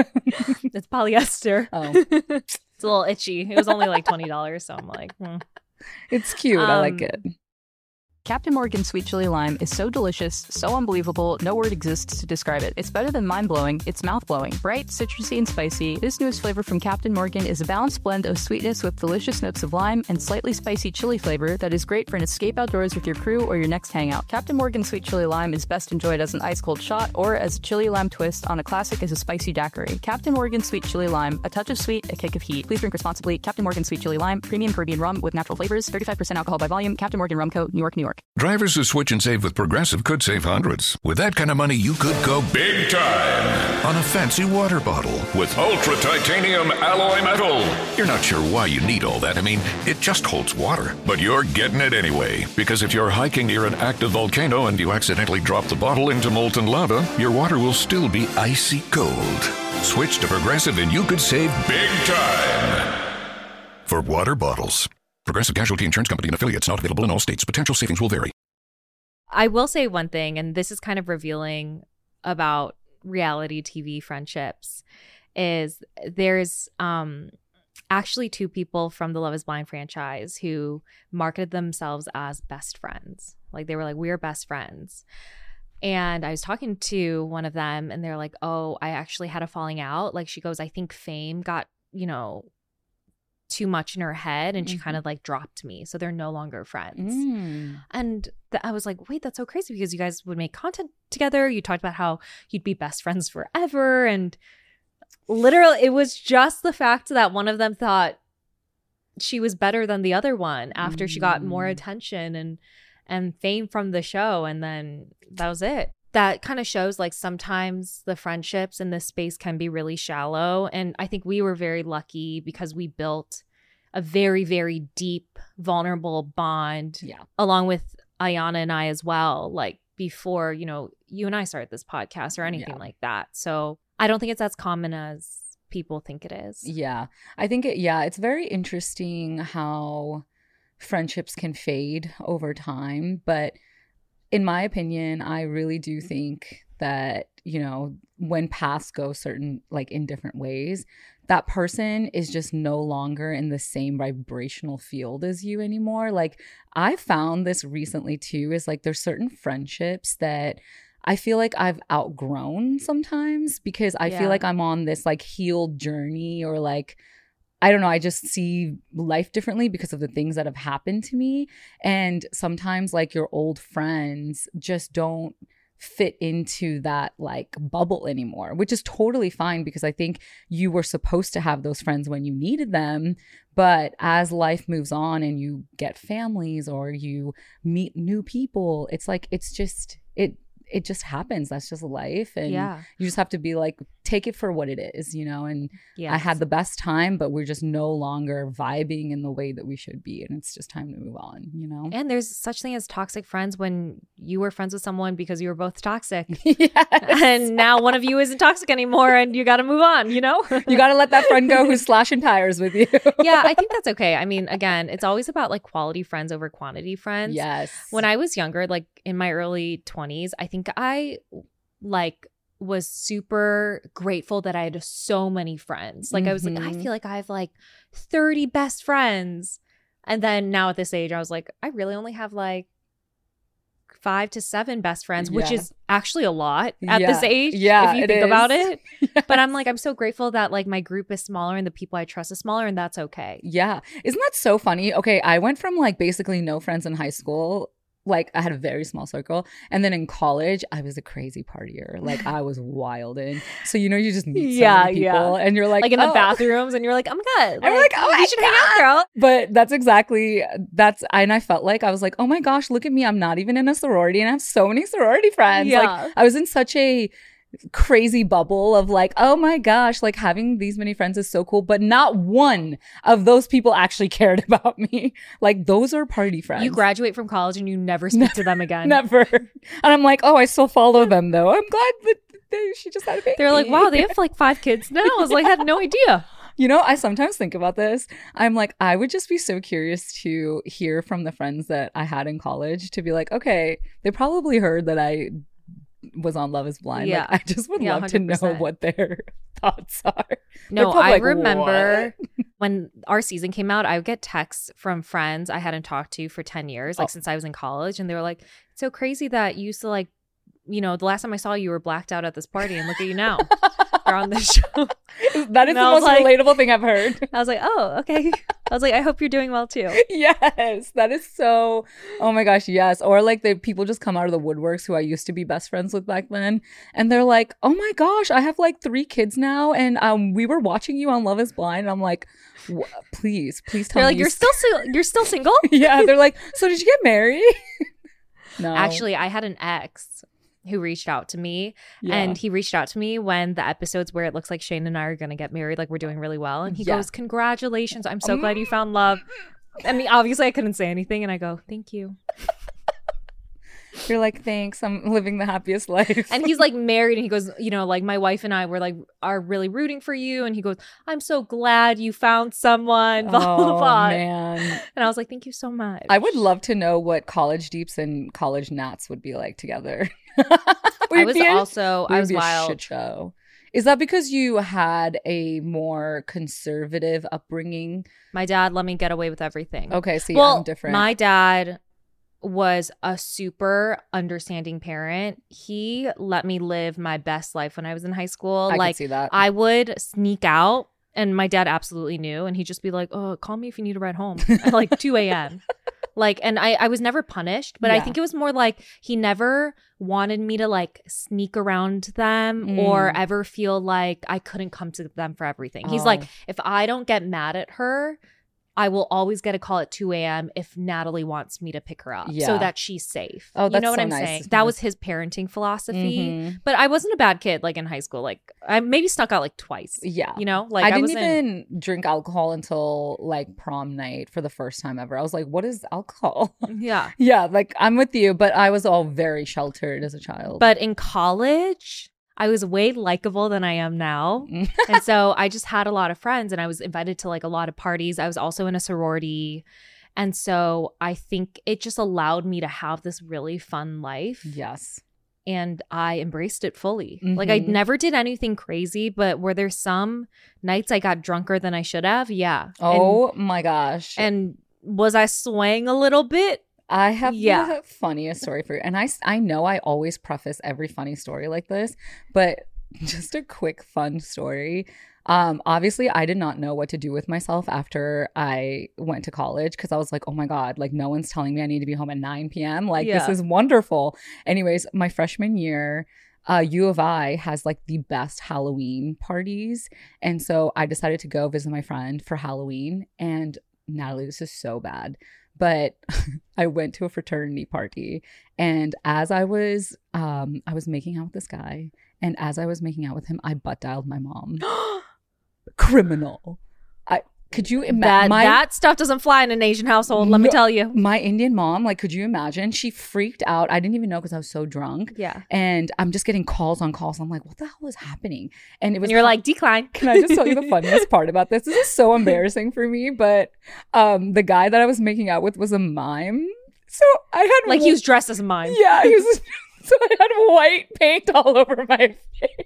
It's polyester. Oh. It's a little itchy. It was only like $20, so I'm like, It's cute. I like it. Captain Morgan Sweet Chili Lime is so delicious, so unbelievable, no word exists to describe it. It's better than mind-blowing, it's mouth-blowing. Bright, citrusy, and spicy, this newest flavor from Captain Morgan is a balanced blend of sweetness with delicious notes of lime and slightly spicy chili flavor that is great for an escape outdoors with your crew or your next hangout. Captain Morgan Sweet Chili Lime is best enjoyed as an ice-cold shot or as a chili lime twist on a classic as a spicy daiquiri. Captain Morgan Sweet Chili Lime, a touch of sweet, a kick of heat. Please drink responsibly. Captain Morgan Sweet Chili Lime, premium Caribbean rum with natural flavors, 35% alcohol by volume. Captain Morgan Rum Co., New York, New York. Drivers who switch and save with Progressive could save hundreds. With that kind of money, you could go big time on a fancy water bottle with ultra titanium alloy metal. You're not sure why you need all that. I mean, it just holds water. But you're getting it anyway. Because if you're hiking near an active volcano and you accidentally drop the bottle into molten lava, your water will still be icy cold. Switch to Progressive and you could save big time. For water bottles. Progressive Casualty Insurance Company and affiliates, not available in all states. Potential savings will vary. I will say one thing, and this is kind of revealing about reality TV friendships, is there's actually two people from the Love is Blind franchise who marketed themselves as best friends. Like they were like, we're best friends. And I was talking to one of them and they're like, oh, I actually had a falling out. Like she goes, I think fame got, you know, too much in her head and she kind of like dropped me, so they're no longer friends. And I was like, wait, that's so crazy, because you guys would make content together, you talked about how you'd be best friends forever, and literally it was just the fact that one of them thought she was better than the other one after she got more attention and fame from the show, and then that was it. That kind of shows like sometimes the friendships in this space can be really shallow. And I think we were very lucky because we built a very, very deep, vulnerable bond along with Ayana and I as well, like before, you know, you and I started this podcast or anything like that. So I don't think it's as common as people think it is. Yeah. I think it's very interesting how friendships can fade over time, but in my opinion, I really do think that, you know, when paths go certain, like in different ways, that person is just no longer in the same vibrational field as you anymore. Like I found this recently too, is like there's certain friendships that I feel like I've outgrown sometimes because I feel like I'm on this like healed journey, or like, I don't know, I just see life differently because of the things that have happened to me. And sometimes like your old friends just don't fit into that like bubble anymore, which is totally fine because I think you were supposed to have those friends when you needed them. But as life moves on and you get families or you meet new people, it's like, it's just, it just happens. That's just life. And you just have to be like, take it for what it is, you know? And I had the best time, but we're just no longer vibing in the way that we should be. And it's just time to move on, you know? And there's such thing as toxic friends when you were friends with someone because you were both toxic. And now one of you isn't toxic anymore and you got to move on, you know? You got to let that friend go who's slashing tires with you. Yeah, I think that's okay. I mean, again, it's always about like quality friends over quantity friends. Yes. When I was younger, like in my early 20s, I think I like was super grateful that I had so many friends. Like I was like, I feel like I have like 30 best friends. And then now at this age, I was like, I really only have like 5 to 7 best friends, which Yeah. is actually a lot at Yeah. this age. Yeah, if you it think about is. it. But I'm like, I'm so grateful that like my group is smaller and the people I trust is smaller, and that's okay. Yeah. Isn't that so funny? Okay, I went from like basically no friends in high school. Like I had a very small circle. And then in college, I was a crazy partier. Like I was wilding. So you know, you just meet so Yeah, many yeah. people and you're like Like in the oh. bathrooms, and you're like, oh my God. And we're like, oh my you should hang out, girl. But that's exactly and I felt like I was like, oh my gosh, look at me. I'm not even in a sorority and I have so many sorority friends. Yeah. Like I was in such a crazy bubble of like, oh my gosh, like having these many friends is so cool. But not one of those people actually cared about me. Like those are party friends. You graduate from college and you never speak to them again. Never. And I'm like, oh, I still follow them though. I'm glad that she just had a baby. They're like, wow, they have like 5 kids now. I was like, I had no idea. You know, I sometimes think about this. I'm like, I would just be so curious to hear from the friends that I had in college to be like, okay, they probably heard that I was on Love is Blind. Yeah. Like, I just would Yeah, love to know 100%. what their thoughts are. No, They're probably I like, remember when our season came out, I would get texts from friends I hadn't talked to for 10 years, like since I was in college. And they were like, it's so crazy that you used to like, you know, the last time I saw you, you were blacked out at this party, and look at you now. You're on this show. That is And the I was most like- relatable thing I've heard. I was like, oh, okay. I was like, I hope you're doing well too. Yes, that is so. Oh my gosh, yes. Or like the people just come out of the woodworks who I used to be best friends with back then, and they're like, "Oh my gosh, I have like 3 kids now, and we were watching you on Love Is Blind." And I'm like, please tell They're me like, you're still single? Yeah, they're like, so did you get married? No, Actually, I had an ex who reached out to me, and he reached out to me when the episodes where it looks like Shane and I are going to get married, like we're doing really well. And he Yeah. goes, congratulations. I'm so glad you found love. I mean, obviously I couldn't say anything. And I go, thank you. You're like, thanks, I'm living the happiest life. And he's like married, and he goes, you know, like my wife and I were like, are really rooting for you. And he goes, I'm so glad you found someone, blah, blah, oh blah. man, And I was like, thank you so much. I would love to know what college deeps and college nats would be like together. I was wild. wild. Shit show. Is that because you had a more conservative upbringing? My dad let me get away with everything. Okay, see, Well, I'm different. my dad was a super understanding parent. He let me live my best life when I was in high school. I like could see that. I would sneak out, and my dad absolutely knew, and he'd just be like, oh, call me if you need a ride home at like 2 a.m. Like, and I was never punished, but I Yeah. think it was more like he never wanted me to like sneak around them or ever feel like I couldn't come to them for everything. He's like, Oh. if I don't get mad at her, I will always get a call at 2 a.m. if Natalie wants me to pick her up so Yeah. that she's safe. Oh, you that's know what so I'm nice. saying? That was his parenting philosophy. Mhm. But I wasn't a bad kid like in high school. Like I maybe snuck out like twice. Yeah. You know, like I didn't wasn't- even drink alcohol until like prom night for the first time ever. I was like, what is alcohol? Yeah. Yeah, like I'm with you, but I was all very sheltered as a child. But in college, I was way likable than I am now. And so I just had a lot of friends, and I was invited to like a lot of parties. I was also in a sorority. And so I think it just allowed me to have this really fun life. yes. And I embraced it fully. Like I Mhm. never did anything crazy, but were there some nights I got drunker than I should have? Yeah. Oh my gosh. And was I swaying a little bit? I have Yeah. the funniest story for you. And I know I always preface every funny story like this, but just a quick fun story. Obviously I did not know what to do with myself after I went to college because I was like, oh my God, like no one's telling me I need to be home at 9 p.m. Like this Yeah. is wonderful. Anyways, my freshman year, U of I has like the best Halloween parties. And so I decided to go visit my friend for Halloween. And Natalie, this is so bad. But I went to a fraternity party, and as I was making out with this guy, and as I was making out with him, I butt dialed my mom. Criminal. Could you imagine? That stuff doesn't fly in an Asian household, let me No. tell you. My Indian mom, like, could you imagine? She freaked out. I didn't even know because I was so drunk. Yeah. And I'm just getting calls on calls. I'm like, what the hell is happening? And it was And you're like, decline. Can I just tell you the funniest part about this? This is so embarrassing for me, but the guy that I was making out with was a mime. So I had Like he was dressed as a mime. yeah, he was so I had white paint all over my face.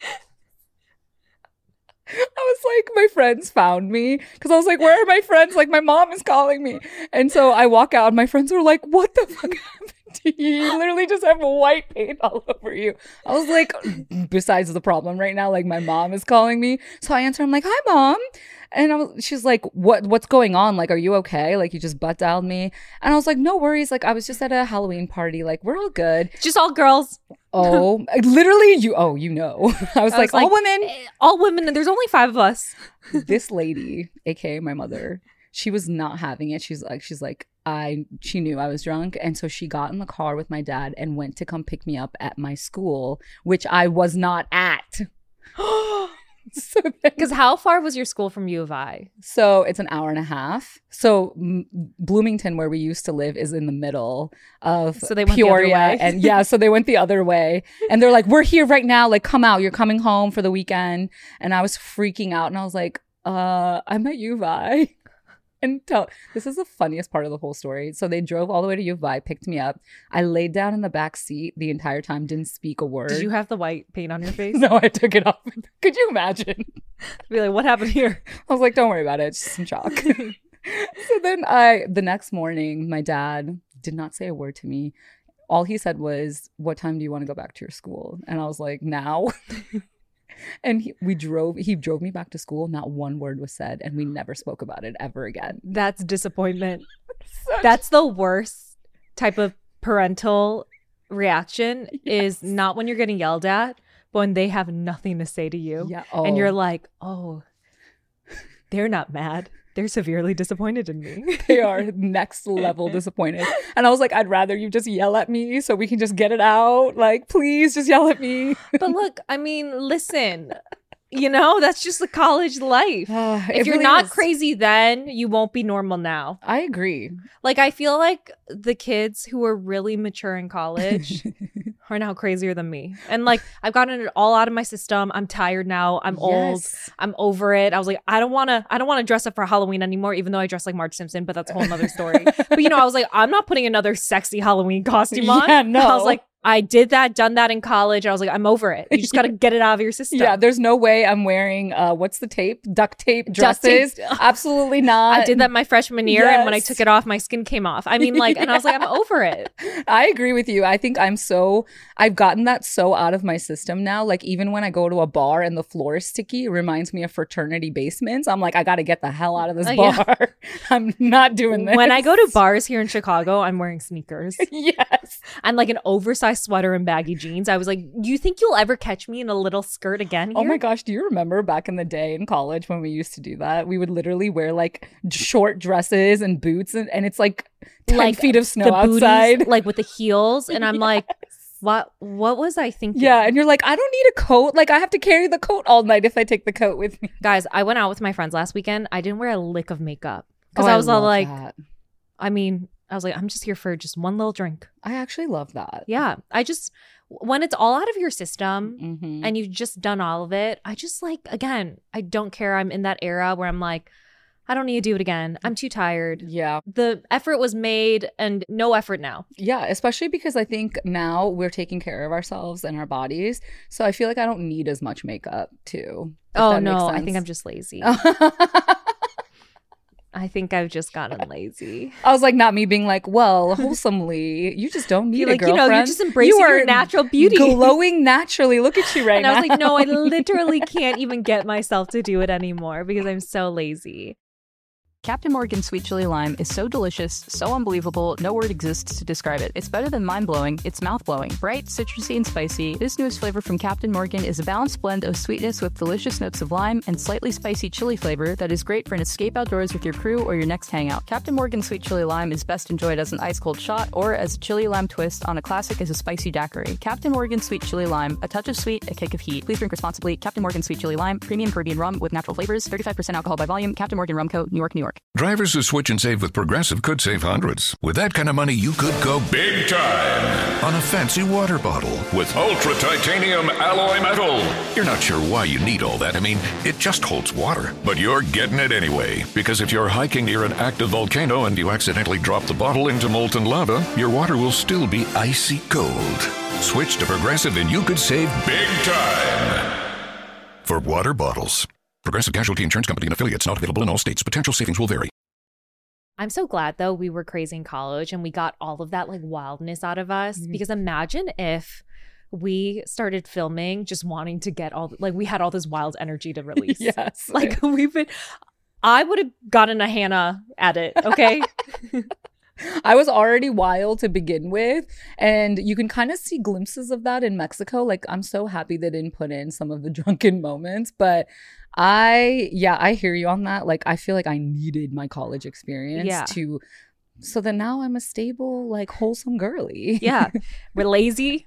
I was like, my friends found me because I was like, where are my friends? Like, my mom is calling me. And so I walk out and my friends were like, what the fuck happened You literally just have white paint all over you. I was like, besides the problem right now, like my mom is calling me. So I answer, I'm like, hi, Mom. And she's like, what's going on? Like, are you okay? Like, you just butt dialed me. And I was like, no worries. Like, I was just at a Halloween party. Like, we're all good. Just all girls. Oh, literally, you know. I was like, all women. All women. And there's only 5 of us. This lady, aka my mother, she was not having it. She's like, she knew I was drunk. And so she got in the car with my dad and went to come pick me up at my school, which I was not at. Because how far was your school from U of I? So it's an hour and a half. So Bloomington, where we used to live, is in the middle of so they went Peoria. The other way. And yeah, so they went the other way. And they're like, we're here right now. Like, come out. You're coming home for the weekend. And I was freaking out. And I was like, I'm at U of I. And this is the funniest part of the whole story. So they drove all the way to U of I, picked me up. I laid down in the back seat the entire time, didn't speak a word. Did you have the white paint on your face? No, I took it off. Could you imagine? Be like, what happened here? I was like, don't worry about it. It's just some chalk. So then the next morning, my dad did not say a word to me. All he said was, what time do you want to go back to your school? And I was like, now. And he drove me back to school. Not one word was said, and we never spoke about it ever again. That's disappointment. That's the worst type of parental reaction. Yes. Is not when you're getting yelled at, but when they have nothing to say to you. Yeah. And you're like, oh, they're not mad. They're severely disappointed in me. They are next level disappointed. And I was like, I'd rather you just yell at me so we can just get it out. Like, please just yell at me. But look, I mean, listen, that's just the college life. If you're really not crazy then, you won't be normal now. I agree. Like, I feel like the kids who are really mature in college are now crazier than me. And like, I've gotten it all out of my system. I'm tired now. I'm old. I'm over it. I was like, I don't want to dress up for Halloween anymore, even though I dress like Marge Simpson, but that's a whole nother story. But I was like, I'm not putting another sexy Halloween costume on. Yeah, no. I was like, I did that, done that in college. I was like, I'm over it. You just got to get it out of your system. Yeah, there's no way I'm wearing, what's the tape? Duct tape dresses. Absolutely not. I did that my freshman year, and when I took it off, my skin came off. I mean, like, and I was like, I'm over it. I agree with you. I think I've gotten that so out of my system now. Like, even when I go to a bar and the floor is sticky, it reminds me of fraternity basements. I'm like, I got to get the hell out of this bar. Yeah. I'm not doing this. When I go to bars here in Chicago, I'm wearing sneakers. Yes. And like an oversized sweater and baggy jeans. I was like, you think you'll ever catch me in a little skirt again here? Oh my gosh, do you remember back in the day in college when we used to do that? We would literally wear like short dresses and boots and it's like 10 feet of snow outside. Booties, like with the heels. And I'm like, what was I thinking? Yeah, and you're like, I don't need a coat. Like, I have to carry the coat all night if I take the coat with me. Guys, I went out with my friends last weekend. I didn't wear a lick of makeup. Because I was all like, that. I was like, I'm just here for just one little drink. I actually love that. Yeah. When it's all out of your system and you've just done all of it, I just like, again, I don't care. I'm in that era where I'm like, I don't need to do it again. I'm too tired. Yeah. The effort was made and no effort now. Yeah, especially because I think now we're taking care of ourselves and our bodies. So I feel like I don't need as much makeup too. Oh, no. I think I'm just lazy. I think I've just gotten lazy. I was like, not me being like, well, wholesomely, you just don't need a girlfriend. You're just embracing your natural beauty. Glowing naturally. Look at you right now. And I was like, no, I literally can't even get myself to do it anymore because I'm so lazy. Captain Morgan Sweet Chili Lime is so delicious, so unbelievable, no word exists to describe it. It's better than mind-blowing, it's mouth-blowing. Bright, citrusy, and spicy, this newest flavor from Captain Morgan is a balanced blend of sweetness with delicious notes of lime and slightly spicy chili flavor that is great for an escape outdoors with your crew or your next hangout. Captain Morgan Sweet Chili Lime is best enjoyed as an ice-cold shot or as a chili lime twist on a classic as a spicy daiquiri. Captain Morgan Sweet Chili Lime, a touch of sweet, a kick of heat. Please drink responsibly. Captain Morgan Sweet Chili Lime, premium Caribbean rum with natural flavors, 35% alcohol by volume. Captain Morgan Rum Co., New York, New York. Drivers who switch and save with Progressive could save hundreds. With that kind of money, you could go big time on a fancy water bottle with ultra titanium alloy metal. You're not sure why you need all that. I mean, it just holds water. But you're getting it anyway. Because if you're hiking near an active volcano and you accidentally drop the bottle into molten lava, your water will still be icy cold. Switch to Progressive and you could save big time. For water bottles. Progressive Casualty Insurance Company and affiliates, not available in all states. Potential savings will vary. I'm so glad though we were crazy in college and we got all of that like wildness out of us, because imagine if we started filming just wanting to get like we had all this wild energy to release. Yes. Like I would have gotten a Hannah at it, okay? I was already wild to begin with, and you can kind of see glimpses of that in Mexico. Like, I'm so happy they didn't put in some of the drunken moments, but I hear you on that. Like, I feel like I needed my college experience so that now I'm a stable, like, wholesome girly. Yeah. We're lazy.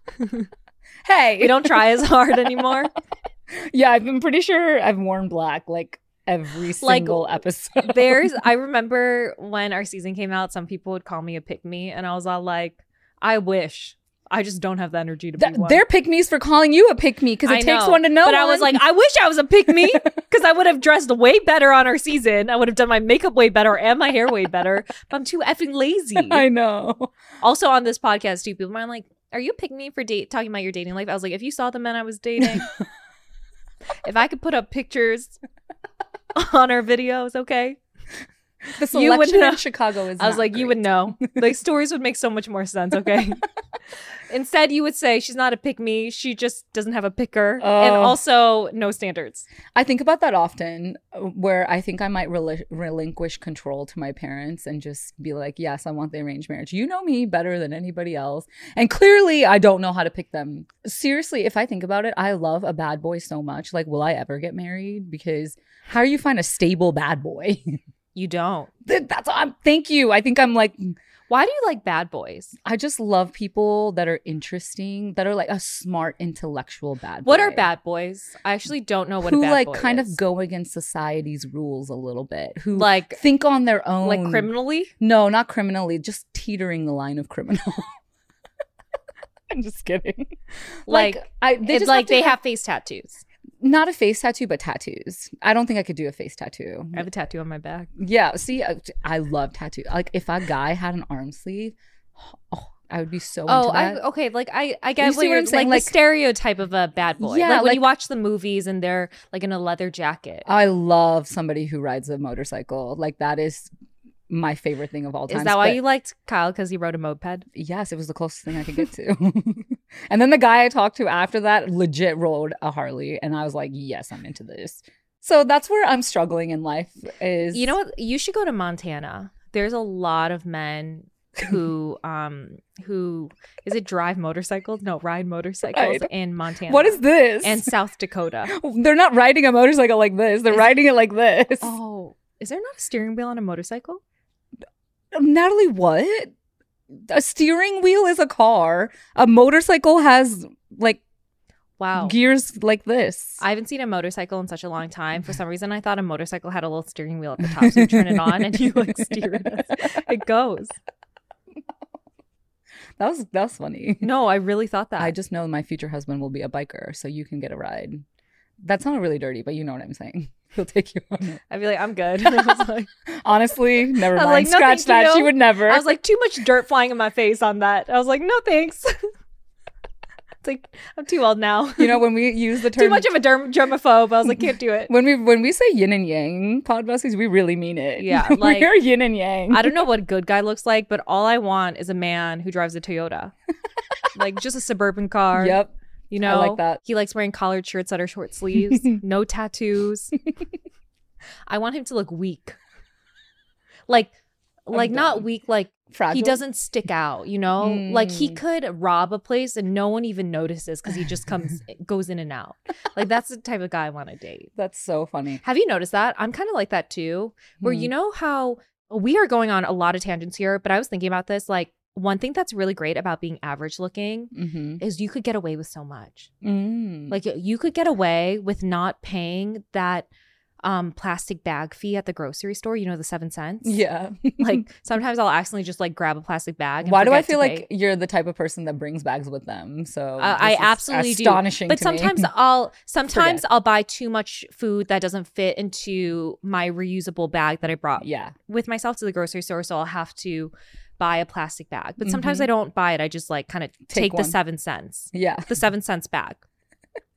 Hey. We don't try as hard anymore. Yeah, I've been pretty sure I've worn black, like, every single episode. I remember when our season came out, some people would call me a pick-me, and I was all like, I wish. I just don't have the energy to be one. They're pick-me's for calling you a pick-me, because it takes one to know But one. I was like, I wish I was a pick-me, because I would have dressed way better on our season. I would have done my makeup way better and my hair way better, but I'm too effing lazy. I know. Also on this podcast, too, people are like, are you a pick-me for talking about your dating life? I was like, if you saw the men I was dating, if I could put up pictures on our videos, okay? The selection in Chicago is I was like, great. you would know. Like, stories would make so much more sense, okay? Instead, you would say she's not a pick-me. She just doesn't have a picker. And also, no standards. I think about that often, where I think I might relinquish control to my parents and just be like, yes, I want the arranged marriage. You know me better than anybody else. And clearly, I don't know how to pick them. Seriously, if I think about it, I love a bad boy so much. Like, will I ever get married? Because how do you find a stable bad boy? You don't. Thank you. I think I'm like... Why do you like bad boys? I just love people that are interesting, that are like a smart, intellectual bad boy. What are bad boys? I actually don't know what a bad boy is. Who like kind of go against society's rules a little bit. Who like think on their own. Like criminally? No, not criminally. Just teetering the line of criminal. I'm just kidding. They have face tattoos. Not a face tattoo, but tattoos. I don't think I could do a face tattoo. I have a tattoo on my back. Yeah, see, I love tattoo. Like, if a guy had an arm sleeve, I would be so into that. Okay. Like, I get what I'm saying? Like the stereotype of a bad boy. Yeah, like when you watch the movies and they're like in a leather jacket. I love somebody who rides a motorcycle. Like, that is my favorite thing of all time. Is that why you liked Kyle? Because he rode a moped? Yes, it was the closest thing I could get to. And then the guy I talked to after that legit rode a Harley, and I was like, yes, I'm into this. So that's where I'm struggling in life is... You know what? You should go to Montana. There's a lot of men who is it drive motorcycles? No, ride motorcycles in Montana. What is this? And South Dakota. They're not riding a motorcycle like this. They're riding it like this. Oh, is there not a steering wheel on a motorcycle? Natalie, what? A steering wheel is a car. A motorcycle has like gears like this. I haven't seen a motorcycle in such a long time. For some reason, I thought a motorcycle had a little steering wheel at the top, so you turn it on and you like steer it. It goes. That was funny. No, I really thought that. I just know my future husband will be a biker, so you can get a ride. That sounded really dirty, but you know what I'm saying. He'll take you on it. I'd be like, I'm good. I was like, honestly, never mind. Like, no, scratch that. you. She would never. I was like, too much dirt flying in my face on that. I was like, no thanks. It's like, I'm too old now. You know, when we use the term too much of a germaphobe, I was like, can't do it. When we say yin and yang pod besties, we really mean it. Yeah, like, we're yin and yang. I don't know what a good guy looks like, but all I want is a man who drives a Toyota, like just a suburban car. Yep. You know, I like that. He likes wearing collared shirts that are short sleeves, no tattoos. I want him to look weak. Like not weak, like fragile. He doesn't stick out, you know? Like he could rob a place and no one even notices because he just goes in and out. Like that's the type of guy I want to date. That's so funny. Have you noticed that? I'm kind of like that too. Where you know how we are going on a lot of tangents here, but I was thinking about this, like, one thing that's really great about being average looking is you could get away with so much. Like you could get away with not paying that plastic bag fee at the grocery store, you know, the 7 cents. Yeah. Like sometimes I'll accidentally just like grab a plastic bag. And why do I feel like you're the type of person that brings bags with them? So I absolutely astonishing do. But sometimes I'll buy too much food that doesn't fit into my reusable bag that I brought with myself to the grocery store. So I'll have to buy a plastic bag. But sometimes I don't buy it. I just like kind of take the 7 cents. Yeah. The 7 cents bag.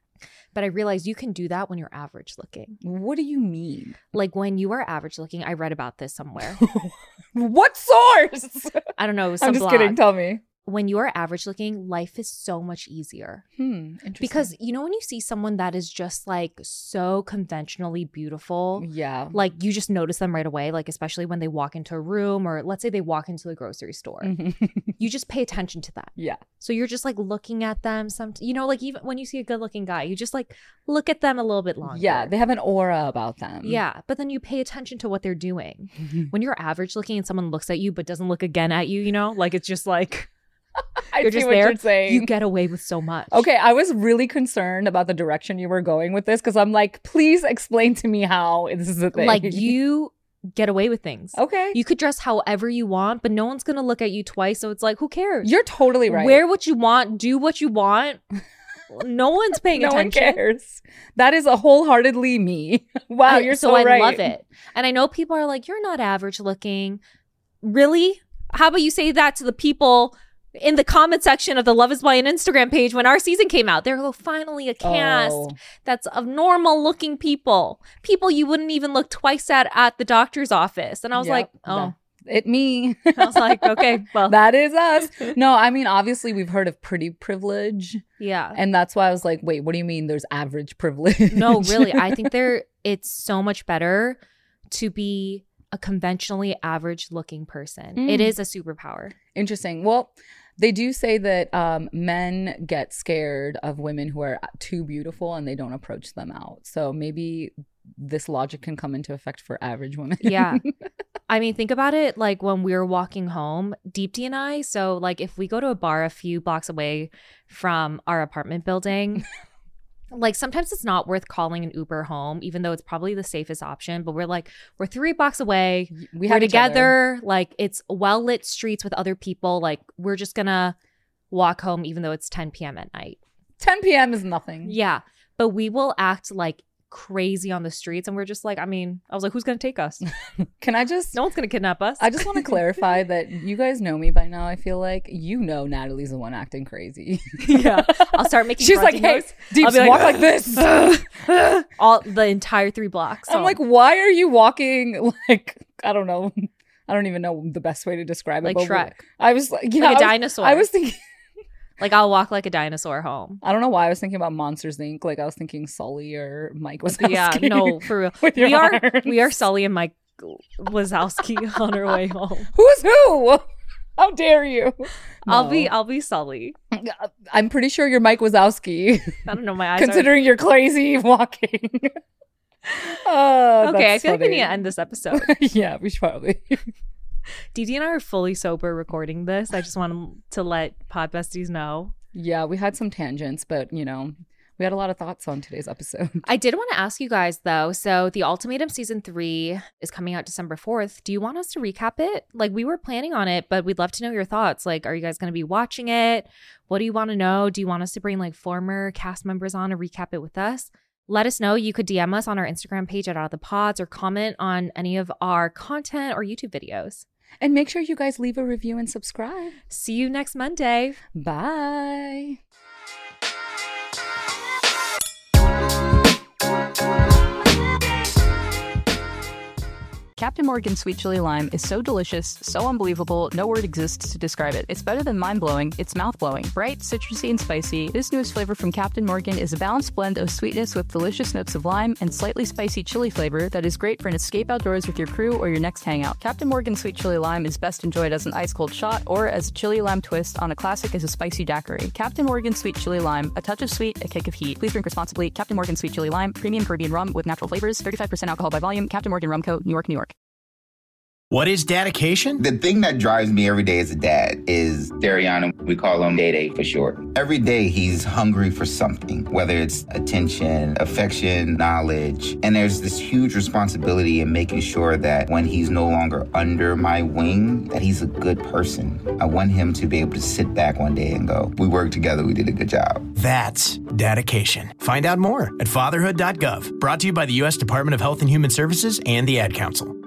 But I realized you can do that when you're average looking. What do you mean? Like when you are average looking, I read about this somewhere. What source? I don't know. I'm just kidding. Tell me. When you are average looking, life is so much easier. Interesting. Because you know when you see someone that is just like so conventionally beautiful, yeah, like you just notice them right away, like especially when they walk into a room or let's say they walk into the grocery store. You just pay attention to that. Yeah. So you're just like looking at them like even when you see a good looking guy, you just like look at them a little bit longer. Yeah, they have an aura about them. Yeah, but then you pay attention to what they're doing. When you're average looking and someone looks at you but doesn't look again at you, like it's just like you're just there. You get away with so much. Okay, I was really concerned about the direction you were going with this because I'm like, please explain to me how this is a thing. Like you get away with things. Okay. You could dress however you want, but no one's going to look at you twice. So it's like, who cares? You're totally right. Wear what you want. Do what you want. No one's paying attention. No one cares. That is a wholeheartedly me. Wow, you're so right. I love it. And I know people are like, you're not average looking. Really? How about you say that to the people in the comment section of the Love is Blind Instagram page when our season came out? They're finally a cast that's of normal looking people you wouldn't even look twice at the doctor's office. And I was like, me. I was like, okay, well, that is us. No, I mean, obviously we've heard of pretty privilege. Yeah. And that's why I was like, wait, what do you mean there's average privilege? No, really. I think it's so much better to be a conventionally average looking person. It is a superpower. Interesting. Well, they do say that men get scared of women who are too beautiful and they don't approach them out. So maybe this logic can come into effect for average women. Yeah. I mean, think about it like when we were walking home, Deepti and I. So like if we go to a bar a few blocks away from our apartment building, like sometimes it's not worth calling an Uber home, even though it's probably the safest option. But we're 3 blocks away. We're together. Like it's well-lit streets with other people. Like we're just going to walk home even though it's 10 p.m. at night. 10 p.m. is nothing. Yeah. But we will act like crazy on the streets. And we're just like, I was like, who's going to take us? No one's going to kidnap us. I just want to clarify that you guys know me by now. I feel like Natalie's the one acting crazy. Yeah. I'll start making She's like, hey, Deeps, walk like this. All the entire 3 blocks. I'm like, why are you walking like, I don't know. I don't even know the best way to describe it. Like Shrek. I was like, like a dinosaur. I was thinking. Like I'll walk like a dinosaur home. I don't know why I was thinking about Monsters Inc. Like I was thinking Sully or Mike Wazowski. Yeah, no, for real. We are Sully and Mike Wazowski on our way home. Who's who? How dare you? No. I'll be Sully. I'm pretty sure you're Mike Wazowski. I don't know, my eyes considering you're crazy walking. Okay, I feel like we need to end this episode. Yeah, we should probably. Didi and I are fully sober recording this. I just wanted to let Pod Besties know. Yeah, we had some tangents, but we had a lot of thoughts on today's episode. I did want to ask you guys though. So the Ultimatum season 3 is coming out December 4th. Do you want us to recap it? Like we were planning on it, but we'd love to know your thoughts. Like, are you guys going to be watching it? What do you want to know? Do you want us to bring like former cast members on to recap it with us? Let us know. You could DM us on our Instagram page at Out of the Pods or comment on any of our content or YouTube videos. And make sure you guys leave a review and subscribe. See you next Monday. Bye. Captain Morgan's Sweet Chili Lime is so delicious, so unbelievable, no word exists to describe it. It's better than mind-blowing, it's mouth-blowing. Bright, citrusy, and spicy, this newest flavor from Captain Morgan is a balanced blend of sweetness with delicious notes of lime and slightly spicy chili flavor that is great for an escape outdoors with your crew or your next hangout. Captain Morgan's Sweet Chili Lime is best enjoyed as an ice-cold shot or as a chili lime twist on a classic as a spicy daiquiri. Captain Morgan's Sweet Chili Lime, a touch of sweet, a kick of heat. Please drink responsibly. Captain Morgan's Sweet Chili Lime, premium Caribbean rum with natural flavors, 35% alcohol by volume. Captain Morgan Rum Co., New York, New York. What is dedication? The thing that drives me every day as a dad is Dariana. We call him Day for short. Every day he's hungry for something, whether it's attention, affection, knowledge. And there's this huge responsibility in making sure that when he's no longer under my wing, that he's a good person. I want him to be able to sit back one day and go, we worked together, we did a good job. That's dedication. Find out more at fatherhood.gov. Brought to you by the U.S. Department of Health and Human Services and the Ad Council.